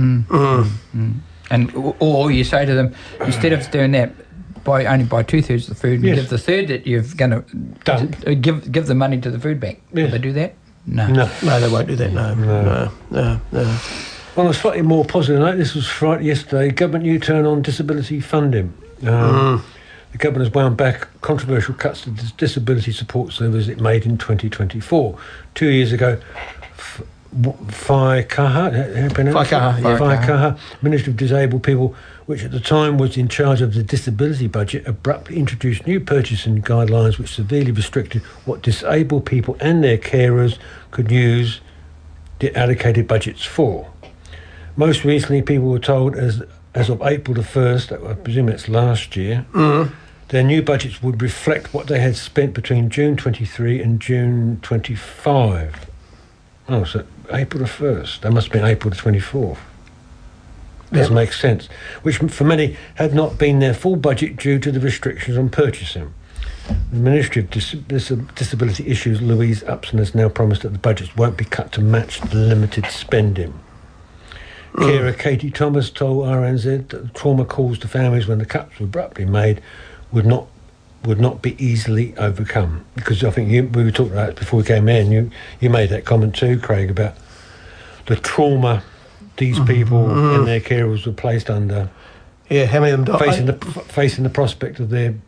And or you say to them, instead of doing that, buy only buy two thirds of the food and Yes. give the third that you're going to Dump. give give the money to the food bank. Will Yes. they do that? No. No. No, they won't do that. No, no, no, no. On a slightly more positive note, this was Friday yesterday. Government U-turn on disability funding. Um, The government has wound back controversial cuts to dis- disability support services it made in twenty twenty-four. Two years ago, F- w- Faikaha, how do you pronounce it? Faikaha, yeah. Faikaha, Minister of Disabled People, which at the time was in charge of the disability budget, abruptly introduced new purchasing guidelines which severely restricted what disabled people and their carers could use the allocated budgets for. Most recently, people were told as as of April the first, I presume it's last year, their new budgets would reflect what they had spent between June twenty-three and June twenty-five. Oh, so April the first. That must have been April the twenty-fourth. Doesn't make sense. Which for many had not been their full budget due to the restrictions on purchasing. The Ministry of Dis- Dis- Disability Issues, Louise Upson, has now promised that the budgets won't be cut to match the limited spending. Carer Katie Thomas told R N Z that the trauma caused to families when the cuts were abruptly made would not would not be easily overcome. Because I think you, we were talking about it before we came in. You you made that comment too, Craig, about the trauma these people and their carers were placed under, Yeah, how many of them died? facing the facing the prospect of their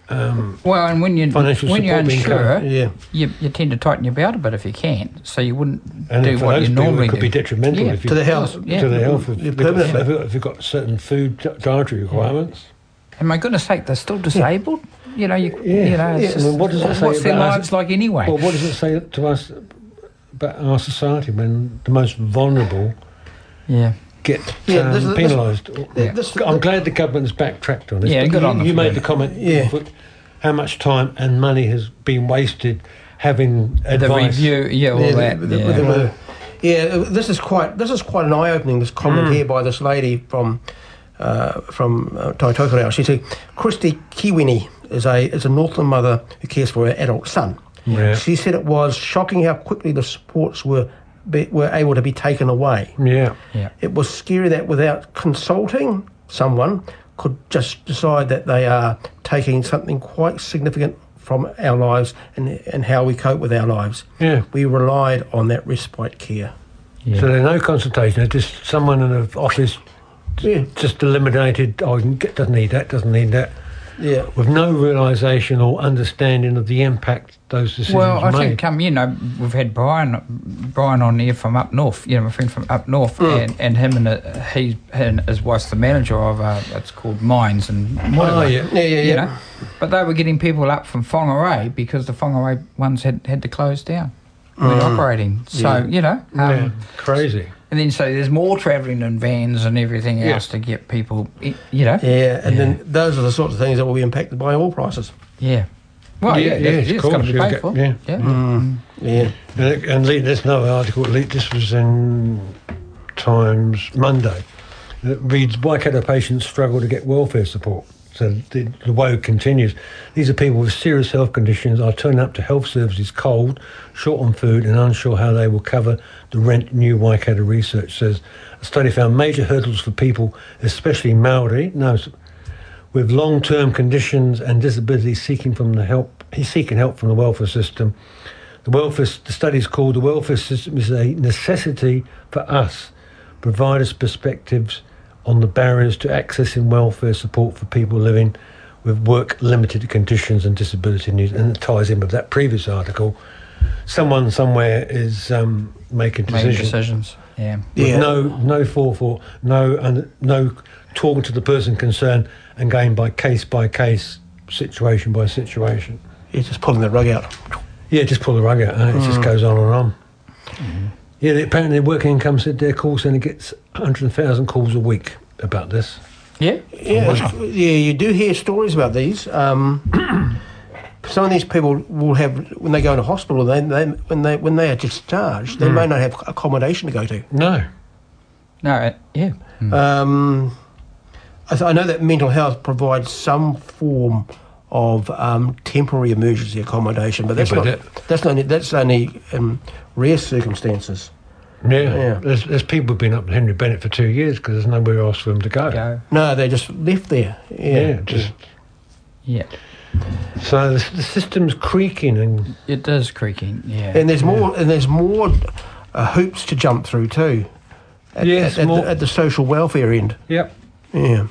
um, Well, and when you financial when you're support being unsure, covered. Yeah. you, you tend to tighten your belt a bit if you can, so you wouldn't and do for what those you people, normally it could do. be detrimental Yeah. if you, To the health. Yeah. to the health if, Yeah, you've got, permanently. if you've got certain food di- dietary requirements. And my goodness sake, they're still disabled. You know, you, Yeah. you know, it's Yeah, I mean, what does that say what's their about us? lives like anyway? Well, what does it say to us about our society when the most vulnerable yeah. get Yeah, um, this is- this- penalised? Yeah, this- I'm glad the government's backtracked on this. Yeah, but good you, on them you for made doing the it. comment Yeah. but how much time and money has been wasted having The advice. review, yeah, all Yeah, that. with the- yeah. with the- with the- yeah, this is quite this is quite an eye opening. This comment Mm. here by this lady from uh, from uh, Taitokerau. She said, Christy Kiwini is a is a Northland mother who cares for her adult son. Yeah. She said it was shocking how quickly the supports were be, were able to be taken away. Yeah. Yeah. It was scary that without consulting someone could just decide that they are taking something quite significant from our lives and and how we cope with our lives. Yeah. We relied on that respite care. Yeah. So there's no consultation. It's just someone in the office Yeah, just eliminated, oh, you can get, doesn't need that, doesn't need that, yeah. with no realisation or understanding of the impact those decisions Well, I made. think, um, you know, we've had Brian Brian on there from up north, you know, my friend from up north, Mm. and, and him and uh, he and his wife's the manager of, uh, it's called Mines and whatever. Oh, yeah. Yeah, yeah, You yeah. know, but they were getting people up from Whangarei because the Whangarei ones had, had to close down. We're operating. So, Yeah. you know, um, yeah, crazy. and then so there's more travelling in vans and everything Yeah. else to get people, i- you know. Yeah, and Yeah. then those are the sorts of things that will be impacted by oil prices. Yeah. Well, yeah, Yeah, yeah, of it's got to course, be you'll paid get- for. yeah. yeah. Mm. Yeah. And, it- and Lee, there's another article, Lee, this was in Times Monday, that reads, Waikato patients struggle to get welfare support. So the, the woe continues. These are people with serious health conditions are turning up to health services cold, short on food and unsure how they will cover the rent, new Waikato research says. A study found major hurdles for people, especially Maori, no, with long-term conditions and disabilities seeking from the help, seeking help from the welfare system. The welfare, the study is called "The Welfare System is a Necessity for Us," providers' perspectives on the barriers to accessing welfare support for people living with work-limited conditions and disability needs, and it ties in with that previous article. Someone somewhere is um, making Making decisions. decisions. Yeah. With Yeah. no no forethought, no and no talking to the person concerned and going by case by case, situation by situation. It's just pulling the rug out. Yeah, just pull the rug out. And it just goes on and on. Yeah, the- apparently working income said their call centre gets one hundred thousand calls a week about this. Yeah. Yeah, it's- yeah, you do hear stories about these. Um, some of these people will have, when they go into hospital, they, they when they when they are discharged, they may not have accommodation to go to. No. No, uh, yeah. Um, I, th- I know that mental health provides some form of um, temporary emergency accommodation, but that's Yeah, but not that's only that's only um, rare circumstances. Yeah. Yeah. There's, there's people who've been up to Henry Bennett for two years because there's nowhere else for them to go. Go. No, they just left there. Yeah, Yeah, just Yeah. so the, the system's creaking and It does creaking. Yeah. and there's more and there's more uh, hoops to jump through too. At, Yes, at, at, more- the, at the social welfare end. yep. Yeah.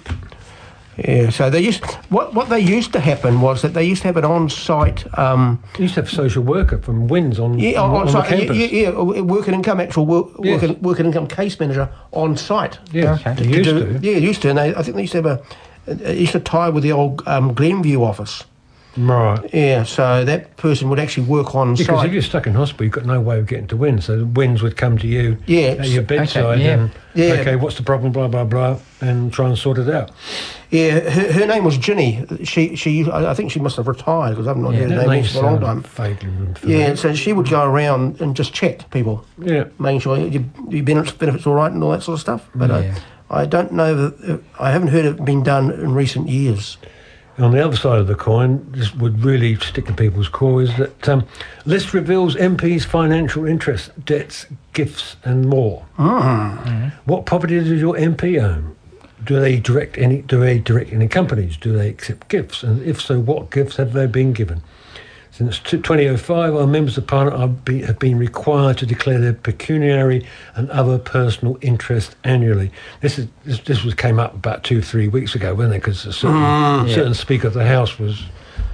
Yeah, so they used what what they used to happen was that they used to have an on-site um, You used to have a social worker from Winds on, yeah, on, on, on the site, yeah, campus. yeah, yeah, a working income actual work, Yes. working, working income case manager on site. Yeah, Okay. they used do- to. Yeah, used to, and they, I think they used to have a it used to tie with the old um, Glenview office. Right. Yeah, so that person would actually work on Because site. if you're stuck in hospital, you've got no way of getting to Winds. So the Winds would come to you Yeah, at your bedside yeah. and, Yeah. okay, what's the problem, blah, blah, blah, and try and sort it out. Yeah, her, her name was Ginny. She she I I think she must have retired because I've not Yeah, heard her That name name's for a long sound time. vaguely familiar. Yeah, so she would go around and just check people, Yeah. making sure your, your benefits, benefits all right and all that sort of stuff. But Yeah. I, I don't know that uh, I haven't heard it been done in recent years. On the other side of the coin, this would really stick to people's core, is that um, list reveals M Ps' financial interests, debts, gifts and more. Mm. What property does your M P own? Do they direct any? Do they direct any companies? Do they accept gifts? And if so, what gifts have they been given? Since twenty oh five, our members of Parliament are be, have been required to declare their pecuniary and other personal interests annually. This is this, this was came up about two, three weeks ago, wasn't it? Because a certain, Mm. Yeah. certain Speaker of the House was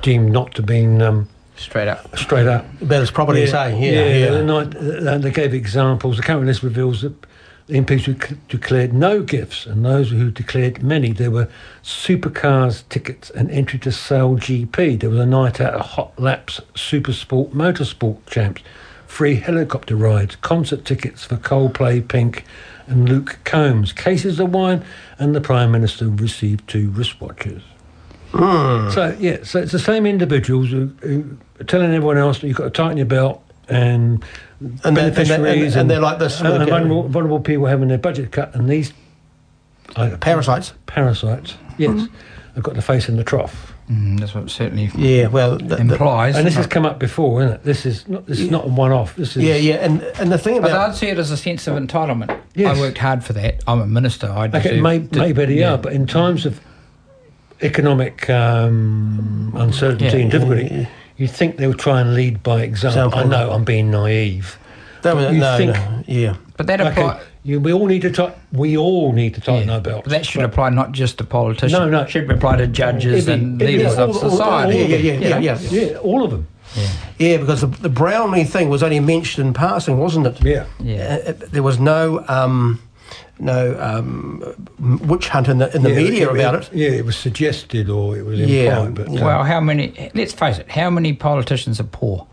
deemed not to be um, Straight up. straight up. About his property, say. Yeah, yeah. yeah. And, I, and they gave examples. The current list reveals that the M Ps who c- declared no gifts and those who declared many. There were supercars tickets and entry to Sale G P. There was a night out at Hot Laps Super Sport Motorsport Champs, free helicopter rides, concert tickets for Coldplay, Pink and Luke Combs, cases of wine, and the Prime Minister received two wristwatches. Mm. So, yeah, so it's the same individuals who, who are telling everyone else that you've got to tighten your belt and And, they're, and, they're, and, beneficiaries and they're like this. and, with and the- vulnerable, vulnerable people having their budget cut, and these I, Parasites. parasites, yes, Mm-hmm. have got the face in the trough. Mm, that's what it certainly Yeah, well, the, the, implies. And this has come up before, isn't it? This is not this is not a one-off. This is yeah, yeah, and and the thing But about I'd see it as a sense of entitlement. Yes. I worked hard for that. I'm a minister. I Okay, deserve- may, did- maybe they yeah. are, but in times of economic um, uncertainty Yeah. and difficulty, you think they'll try and lead by example. Example. I know I'm being naive. that was, you no, think- no, yeah, But that Okay, apply. you, we all need to tighten. We all need to tighten Yeah, our belts. but that should apply not just to politicians. No, no. It should apply to judges It'd be- and it'd be leaders all- of all- all- society. all of Yeah, them. yeah, yeah, yeah. yeah, all of them. yeah, because the, the Brownlee thing was only mentioned in passing, wasn't it? Yeah. Yeah. Uh, there was no um, no um, witch hunt in the in the Yeah, media about it. Yeah, it was suggested or it was Yeah. implied. But, uh, Well, how many? Let's face it. How many politicians are poor?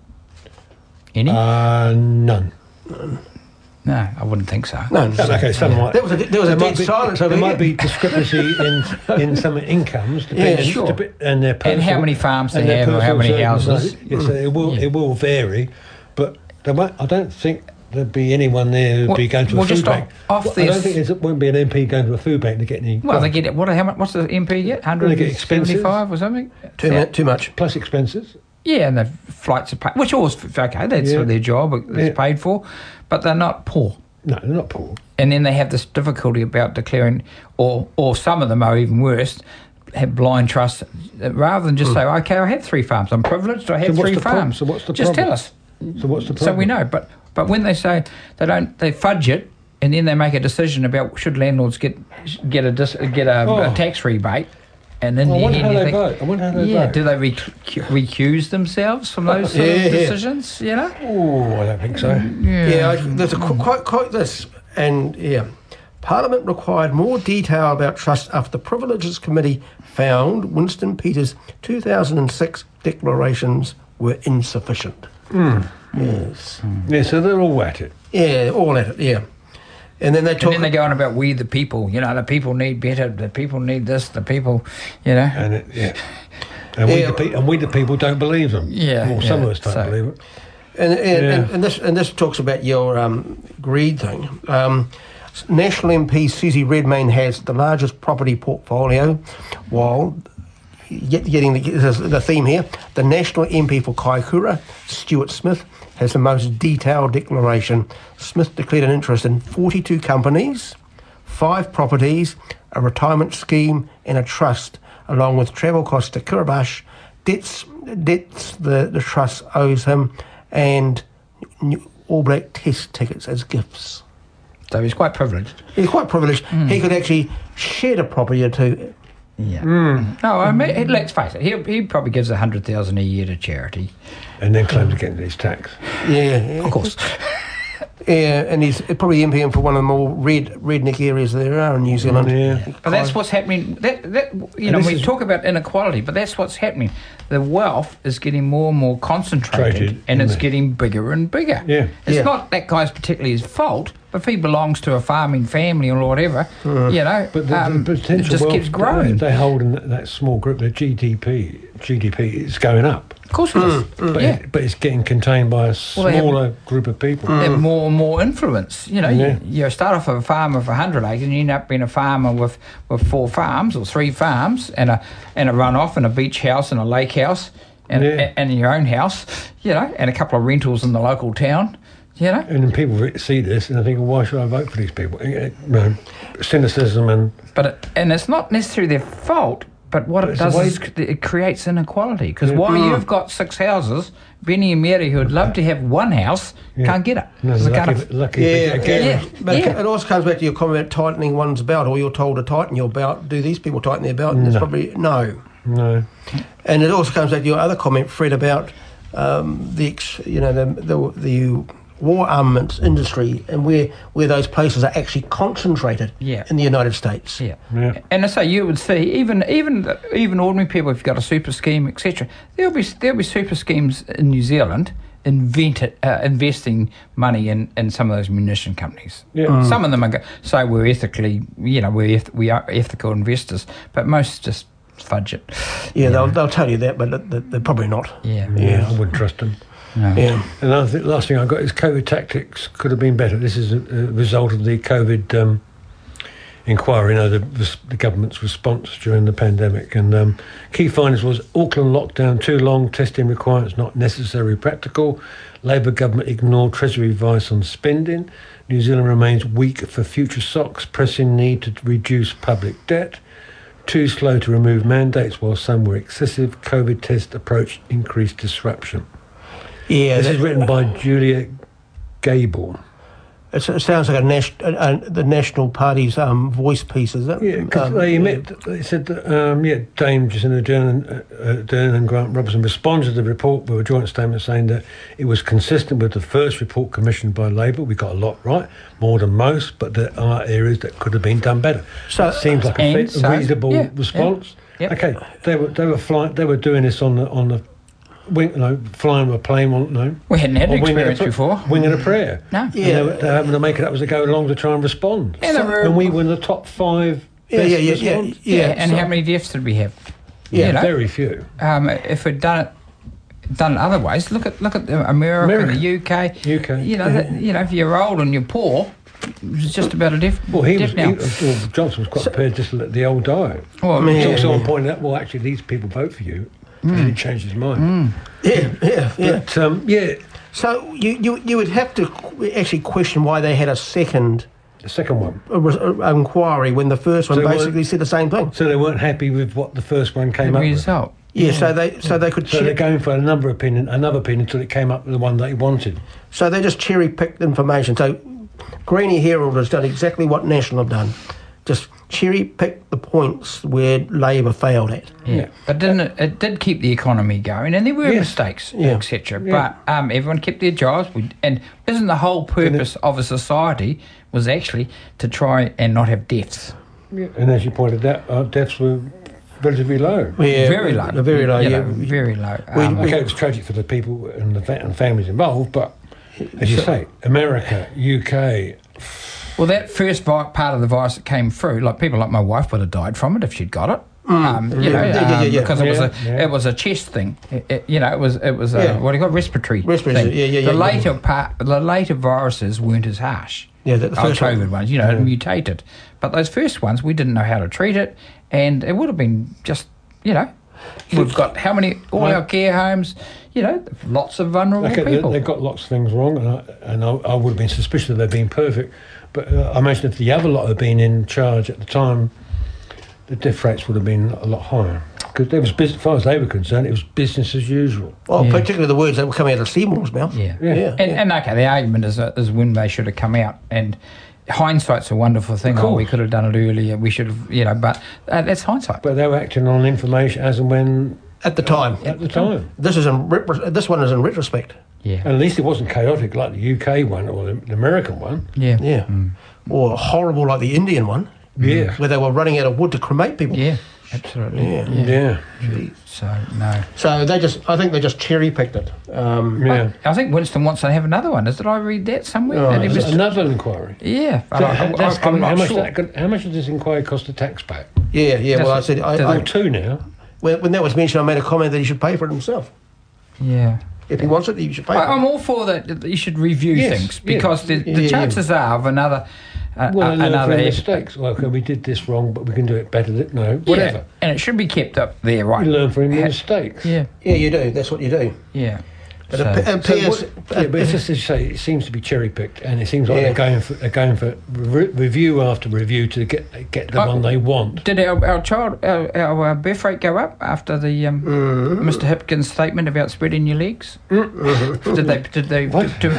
Any? uh, none. no, I wouldn't think so. No, no. Okay, some might. There was a, there was a There might dead be, silence over there here. might be discrepancy in in some incomes, depending, Yeah, sure. depe- and their personal, And how many farms they and their have or how personal many houses. circumstances. Yes, so it will Yeah. it will vary, but there won't, I don't think there'd be anyone there who'd Well- be going to well, a food just off- bank. off Well, I don't this- think there won't be an M P going to a food bank to get any. Well, they get it. What? How much? What's the M P get? Well, they get Seventy-five or something. too, Yeah. mu- too much. plus expenses. Yeah, and the flights are paid, which always okay. That's Yeah. their job. It's Yeah. paid for, but they're not poor. No, they're not poor. And then they have this difficulty about declaring, or or some of them are even worse, have blind trust. Rather than just say, okay, I have three farms. I'm privileged. I have So what's three the problem? farms. So what's the just problem? tell us, So what's the so problem? we know. But but when they say they don't, they fudge it, and then they make a decision about should landlords get get a dis, get a, Oh. a tax rebate. And then Well, I the wonder end how you they think, vote. I wonder how they yeah, vote. do they rec- recuse themselves from those sort Yeah, of yeah. decisions? You know. Oh, I don't think so. Yeah, I, there's a qu- quite quite this, and yeah, Parliament required more detail about trust after the Privileges Committee found Winston Peters' two thousand six declarations were insufficient. Yes, Yeah, so they're all at it. yeah, all at it. Yeah, and then they And talk. then they go on about we the people, you know, the people need better, the people need this, the people, you know. And it, yeah. And, we Yeah. the pe- and we the people don't believe them. Yeah, Well, some yeah, of us don't so- believe it. And, and, Yeah. and, and this and this talks about your um, greed thing. Um, National M P Susie Redmayne has the largest property portfolio, while get, getting the, the theme here. The National M P for Kaikoura, Stuart Smith, has the most detailed declaration. Smith declared an interest in forty-two companies, five properties, a retirement scheme, and a trust, along with travel costs to Kiribati, debts debts the, the trust owes him, and New- All Black Test tickets as gifts. So he's quite privileged. He's quite privileged. He could actually shed a property or two. Yeah. No, I mean, let's face it. He he probably gives a hundred thousand a year to charity. And then claims against his tax. Yeah, yeah. Of course. Yeah, and he's probably M P for one of the more red redneck areas there are in New Zealand. Yeah. But that's what's happening. That that you know, this we is- talk about inequality, but that's what's happening. The wealth is getting more and more concentrated, Traded, and it's isn't it? getting bigger and bigger. Yeah. It's Yeah. not that guy's particularly his fault, but if he belongs to a farming family or whatever, you know, But the, um, the it potential just wealth keeps growing. They, they hold in that, that small group, the G D P, G D P is going up. Of course it is. But, Yeah. it, but it's getting contained by a Well, they have- smaller group of people. They have more and more influence. You know, Yeah. you, you start off with a farm of one hundred acres and you end up being a farmer with, with four farms or three farms and a and a runoff and a beach house and a lake house and, Yeah. and your own house, you know, and a couple of rentals in the local town, you know. And then people re- see this and they think, well, why should I vote for these people? Eh, eh, You know, cynicism and But it, and it's not necessarily their fault, but what But it it's does the way- is c- it creates inequality. Because Yeah. while Mm. you've got six houses, Benny and Mary, who would love to have one house, Yeah. can't get it. no, 'Cause they lucky, can't- lucky Yeah, they get yeah. But Yeah. it also comes back to your comment about tightening one's belt, or you're told to tighten your belt. Do these people tighten their belt? And it's No. probably no. No. And it also comes back to your other comment, Fred, about um, the ex, you know the, the the war armaments industry and where where those places are actually concentrated Yeah. in the United States. Yeah. Yeah. And I say you would see even even even ordinary people, if you've got a super scheme, et cetera. There'll be there'll be super schemes in New Zealand invented uh, investing money in, in some of those munition companies. Yeah. Mm. Some of them are go, say we're ethically, you know, we're eth- we are ethical investors, but most just fudge it. Yeah, they'll they'll tell you that, but they're, they're probably not. Yeah. Yeah, I wouldn't trust them. No. Yeah. And I think the last thing I got is COVID tactics could have been better. This is a, a result of the COVID um, inquiry, you know, the, the government's response during the pandemic. And um, key findings was Auckland lockdown too long, testing requirements not necessary, practical. Labour government ignored Treasury advice on spending. New Zealand remains weak for future shocks, pressing need to reduce public debt. Too slow to remove mandates while some were excessive. COVID test approach increased disruption. Yeah, This that- is written by Julia Gable. It sounds like a nas- uh, uh, the National Party's um, voice piece, is it? Yeah, because Um, they, yeah. met, they said that, um, yeah, Dame Jacinda Ardern, uh, Ardern and Grant Robertson responded to the report with a joint statement saying that it was consistent with the first report commissioned by Labour. We got a lot right, more than most, but there are areas that could have been done better. So- it seems like a, And fit, a so- reasonable yeah, response. yeah, yep. Okay, they were they were flying, they were doing this on the on the wing, no, flying a plane on no. We hadn't had or an wing at a experience pra- before. Wing at a prayer. No. And Yeah. they were, they were having to make it up as they go along to try and respond. Yeah, they were- and we were in the top five. Yeah, best yeah, yeah, yeah, response. yeah. Yeah, and so- how many deaths did we have? Yeah, You know? Very few. Um, if we'd done it done it otherwise, look at look at the America, America. the U K. U K. You know, that, you know, if you're old and you're poor, it's just about a death. Well, he was. death now. He, well, Johnson was quite prepared just to let the old die. well, I mean, Until Yeah. someone pointed out, well, actually, these people vote for you, and he changed his mind. Yeah, yeah, yeah. But um, yeah, So you, you you would have to qu- actually question why they had a second the second one. uh, res- uh, inquiry when the first one So what- basically said the same thing. So they weren't happy with what the first one came the up with. result. Yeah, so they so they could So they're cher- going for another opinion, another opinion, until it came up with the one that he wanted. so they just cherry picked information. So Greenie Herald has done exactly what National have done, just cherry picked the points where Labor failed at. Yeah. Yeah. But didn't it, it did keep the economy going, and there were Yes. mistakes, Yeah. et cetera. Yeah. But um, everyone kept their jobs, we, and isn't the whole purpose of a society was actually to try and not have deaths? Yeah. And as you pointed out, our deaths were relatively low. Yeah, very low, uh, very low. You Yeah, know, very low. We- Um, we- Okay, it was tragic for the people and the fa- and families involved, but as you say, America, U K, Well, that first vi- part of the virus that came through, like people like my wife would have died from it if she'd got it. Um, you know, Yeah, yeah, yeah, um, yeah. because it was a Yeah, yeah. it was a chest thing. It, it- you know, it was it was a Yeah. what do you call respiratory? Respiratory, thing. yeah, yeah, The yeah, later yeah. part, the later viruses weren't as harsh. Yeah, the- the Oh, first COVID one. ones, you know, it mutated. But those first ones, we didn't know how to treat it, and it would have been just, you know, we've got how many all Right. our care homes, you know, lots of vulnerable okay, they, people. they got lots of things wrong, and I, and I, I would have been suspicious of they've been perfect. But uh, I imagine if the other lot had been in charge at the time, the death rates would have been a lot higher. Because there was, bus- as far as they were concerned, it was business as usual. Well, Yeah. particularly the words that were coming out of Seymour's mouth. Yeah. Yeah. Yeah. And, and okay, the argument is, uh, is when they should have come out. And hindsight's a wonderful thing. Of Oh, we course. could have done it earlier. We should have, you know, but uh, that's hindsight. But they were acting on information as and when At the time. at the time. This is in repro- this one is in retrospect. Yeah. And at least it wasn't chaotic like the U K one or the, the American one. Yeah. Yeah. Or horrible like the Indian one, Yeah. where they were running out of wood to cremate people. Yeah. Absolutely. Yeah. Yeah. So, no. So they just, I think they just cherry picked it. Um, Yeah. I think Winston wants to have another one. Is Did I read that somewhere? Oh, That he is was- it Another inquiry. yeah. But So I, how- I, that's I'm coming- not how much sure. that could- how much does this inquiry cost the taxpayer? yeah, yeah. Well, I Does said, it- I, does I, Oh, two now. when, when that was mentioned, I made a comment that he should pay for it himself. Yeah. If he wants it, he should pay I, for I'm it. all for that. that You should review Yes, things yeah. because the, Yeah, the yeah, chances are of another uh, Well, uh, I learn another from ep- mistakes. Well, okay, we did this wrong, but we can do it better. Th- No, whatever. Yeah, and it should be kept up there, right? You learn from your Ha- mistakes. Yeah, Yeah, you do. That's what you do. yeah. But So- it, it So appears, what, yeah, but it's just as you say, it seems to be cherry picked, and it seems like Yeah. they're going for they're going for re- review after review to get get the Oh. one they want. Did our, our child our, our uh, birth rate go up after the um, Mm-hmm. Mister Hipkins' statement about spreading your legs? Did they? Did they? What? do-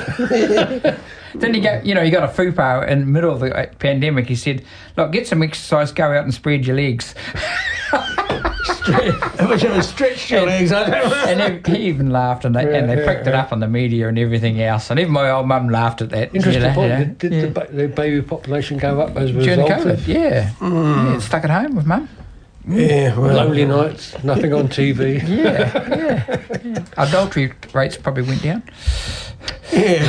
Then he go, you know, he got a fupa in the middle of the uh, pandemic. He said, "Look, get some exercise, go out and spread your legs." It was going to stretch your legs. And he, he even laughed, and they, Yeah, and they yeah, picked it yeah. up on the media and everything else. And even my old mum laughed at that. Interesting you know, point. you know. Did, did Yeah. the, ba- the baby population go up as a During result COVID, of yeah. yeah. Stuck at home with mum. Yeah, well, lonely nights, nothing on T V? Yeah, yeah, yeah. Adultery rates probably went down. yeah.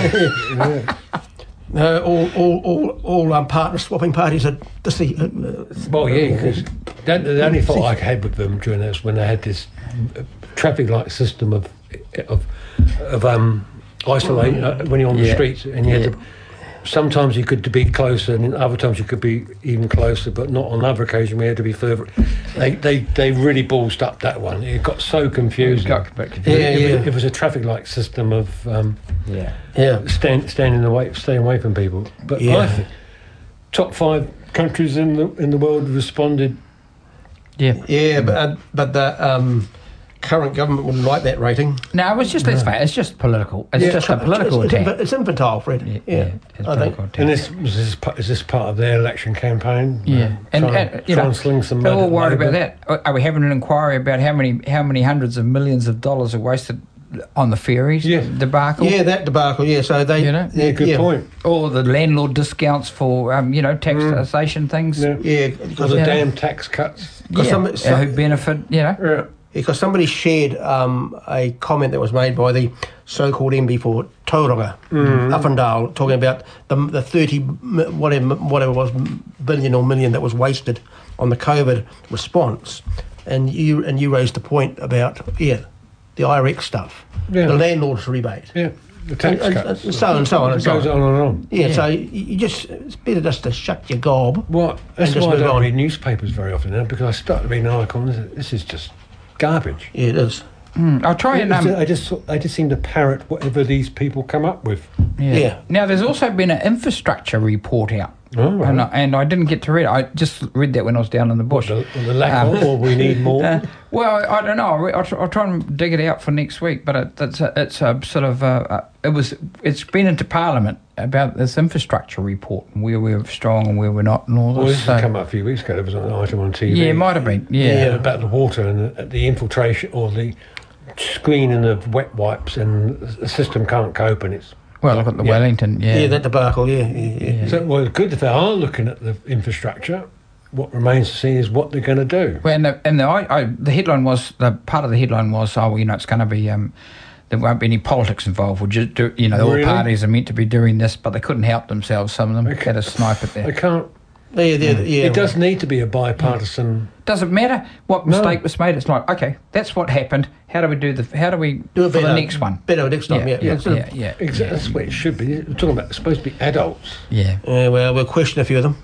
yeah. No, all, all, all, all um, partner swapping parties are just the. Uh, Well, yeah, because the, the only thought I had with them during this when they had this uh, traffic light system of of of um isolate uh, when you're on the Yeah. streets, and you had Yeah. to. Sometimes you could be closer, and other times you could be even closer, but not on other occasions we had to be further. They they, they really ballsed up that one. It got so confusing. Got a bit It, confused. Yeah, it, yeah. was, it was a traffic light system of um, Yeah. yeah. stand, standing away, staying away from people. But Yeah. I think top five countries in the in the world responded. Yeah. Yeah, but, uh, but the um, current government wouldn't like that rating. No, it was just, let's face it, it's just political. It's Yeah. just a political it's, attack. It's, it's infantile, Fred. Yeah, Yeah, yeah, it's I think. political attack. And this was this part, is this part of their election campaign? Yeah, Uh, and, try, and you try know, and sling some. they're mud all at worried about Labour. that. Are we having an inquiry about how many how many hundreds of millions of dollars are wasted on the ferries Yeah. debacle? Yeah, that debacle. Yeah, so they. You know? Yeah, good point. Or the landlord discounts for um, you know taxation things. Yeah. Yeah, Because because the Yeah. damn tax cuts. Yeah, some- uh, some- who benefit? You know. Yeah. because somebody shared um, a comment that was made by the so-called M P for Tauranga, Uffendale, talking about the the thirty mi- whatever whatever it was billion or million that was wasted on the COVID response, and you and you raised the point about yeah, the I R E C stuff, Yeah. the landlord's rebate. Yeah. The tax And- cuts. and so on and so on and It so goes on. on and on. Yeah, Yeah. so you, you just it's better just to shut your gob. Well, that's just why I move don't on. read newspapers very often now, because I start reading articles. This is, this is just garbage. Yeah, it is. Mm, I'll try and It's- um, I just I just seem to parrot whatever these people come up with. yeah. Yeah. Now there's also been an infrastructure report out. Oh, right. And, I, and I didn't get to read it. I just read that when I was down in the bush. The, the lack Um, of, or we need more. Uh, well, I don't know. I'll, re- I'll, try, I'll try and dig it out for next week. But it, it's a, it's a sort of uh, uh, it was it's been into Parliament about this infrastructure report and where we're strong and where we're not and all Well, this. this So- has come up a few weeks ago. There was an item on T V. yeah, it might have been. Yeah. Yeah, about the water and the, the infiltration or the screening of wet wipes, and the system can't cope, and it's. Well, look at the Yeah. Wellington. Yeah. Yeah, that debacle. Yeah, yeah, yeah. So, well, it's good if they are looking at the infrastructure. What remains to see is what they're going to do. Well, and the, and the, I, I, the headline was, the part of the headline was, oh, well, you know, it's going to be, um, there won't be any politics involved. We'll just do, you know, all Really? parties are meant to be doing this, but they couldn't help themselves. Some of them Okay. had a snipe at They that. can't. Yeah, yeah, yeah. It does need to be a bipartisan. Doesn't matter what No. mistake was made. It's like, okay, that's what happened. How do we do the, how do we Do it for better. the next one? Better next time, yeah. yeah, Instead yeah, of- yeah, Exactly. That's what it should be. We're talking about. It's supposed to be adults. yeah, Yeah, well, we'll question a few of them.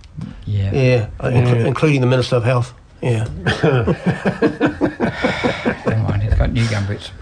yeah. Yeah, uh, inc- Yeah. including the Minister of Health. Yeah. Never mind, he's got new gumboots.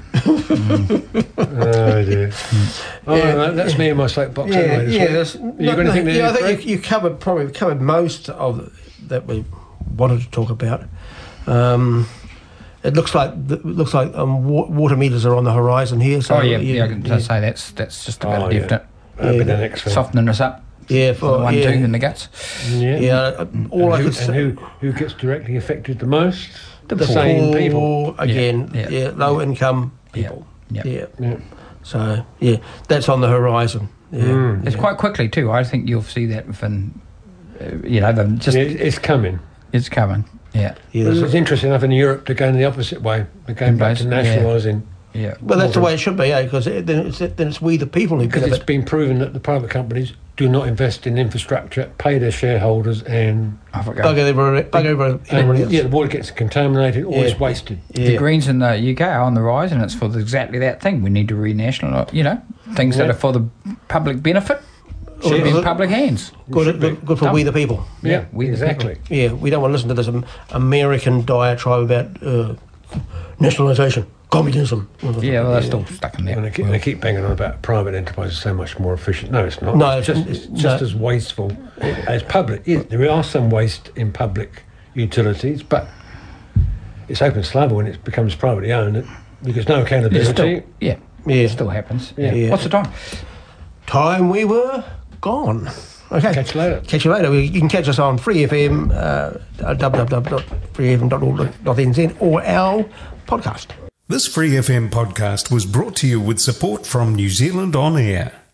Oh dear. Oh, Yeah. no, that's me in my soapbox Yeah, anyway. this yeah. week. there's- You no, got anything no, to yeah, I add, think Craig? you, you covered probably covered most of that we wanted to talk about. Um, it looks like it looks like um, wa- water meters are on the horizon here. So Oh yeah, you- yeah. I can yeah, say that's that's just about Oh, a yeah. definite That'll be Yeah. the next thing. softening us up. yeah, For the for one yeah, two in the guts. Yeah. yeah. uh, All and I who, could say. and who who gets directly affected the most? The, the same poor, people. again, Yeah, yeah, yeah. low income Yeah, people. yeah. Yeah. Yeah. So yeah, that's on the horizon. Yeah. Mm. It's quite quickly too. I think you'll see that within, uh, you know, the, just Yeah, it's coming. it's coming. Yeah, Yeah, It's, there's- interesting enough in Europe to go in the opposite way. They're going back to Yeah. nationalising. yeah. well, that's the way it should be, yeah. Because then it's then it's we the people who Because it's benefit. been proven that the private companies do not invest in infrastructure, pay their shareholders, and, I forgot. Bugger everybody, bugger everybody, everybody and else. yeah, the water gets contaminated or Yeah. it's wasted. The Yeah. Greens in the U K are on the rise, and it's for exactly that thing. We need to renational, you know, things that Yeah. are for the public benefit should be in public hands. Good, good, good for we the people. Yeah, Yeah, we the exactly. Yeah, we don't want to listen to this um, American diatribe about uh, nationalisation, communism. Yeah, well, they're still stuck in that. And they keep, world. they keep banging on about private enterprise is so much more efficient. No, it's not. No, it's just, it's- it's just no. as wasteful as public. Yeah, there are some waste in public utilities, but it's open slather when it becomes privately owned it- because no It's accountability. still, yeah, Yeah. it still happens. Yeah. Yeah. What's the time? Time we were gone. Okay. Catch you later. Catch you later. You can catch us on Free F M, uh, w w w dot free f m dot org dot n z, or our podcast. This Free F M podcast was brought to you with support from New Zealand On Air.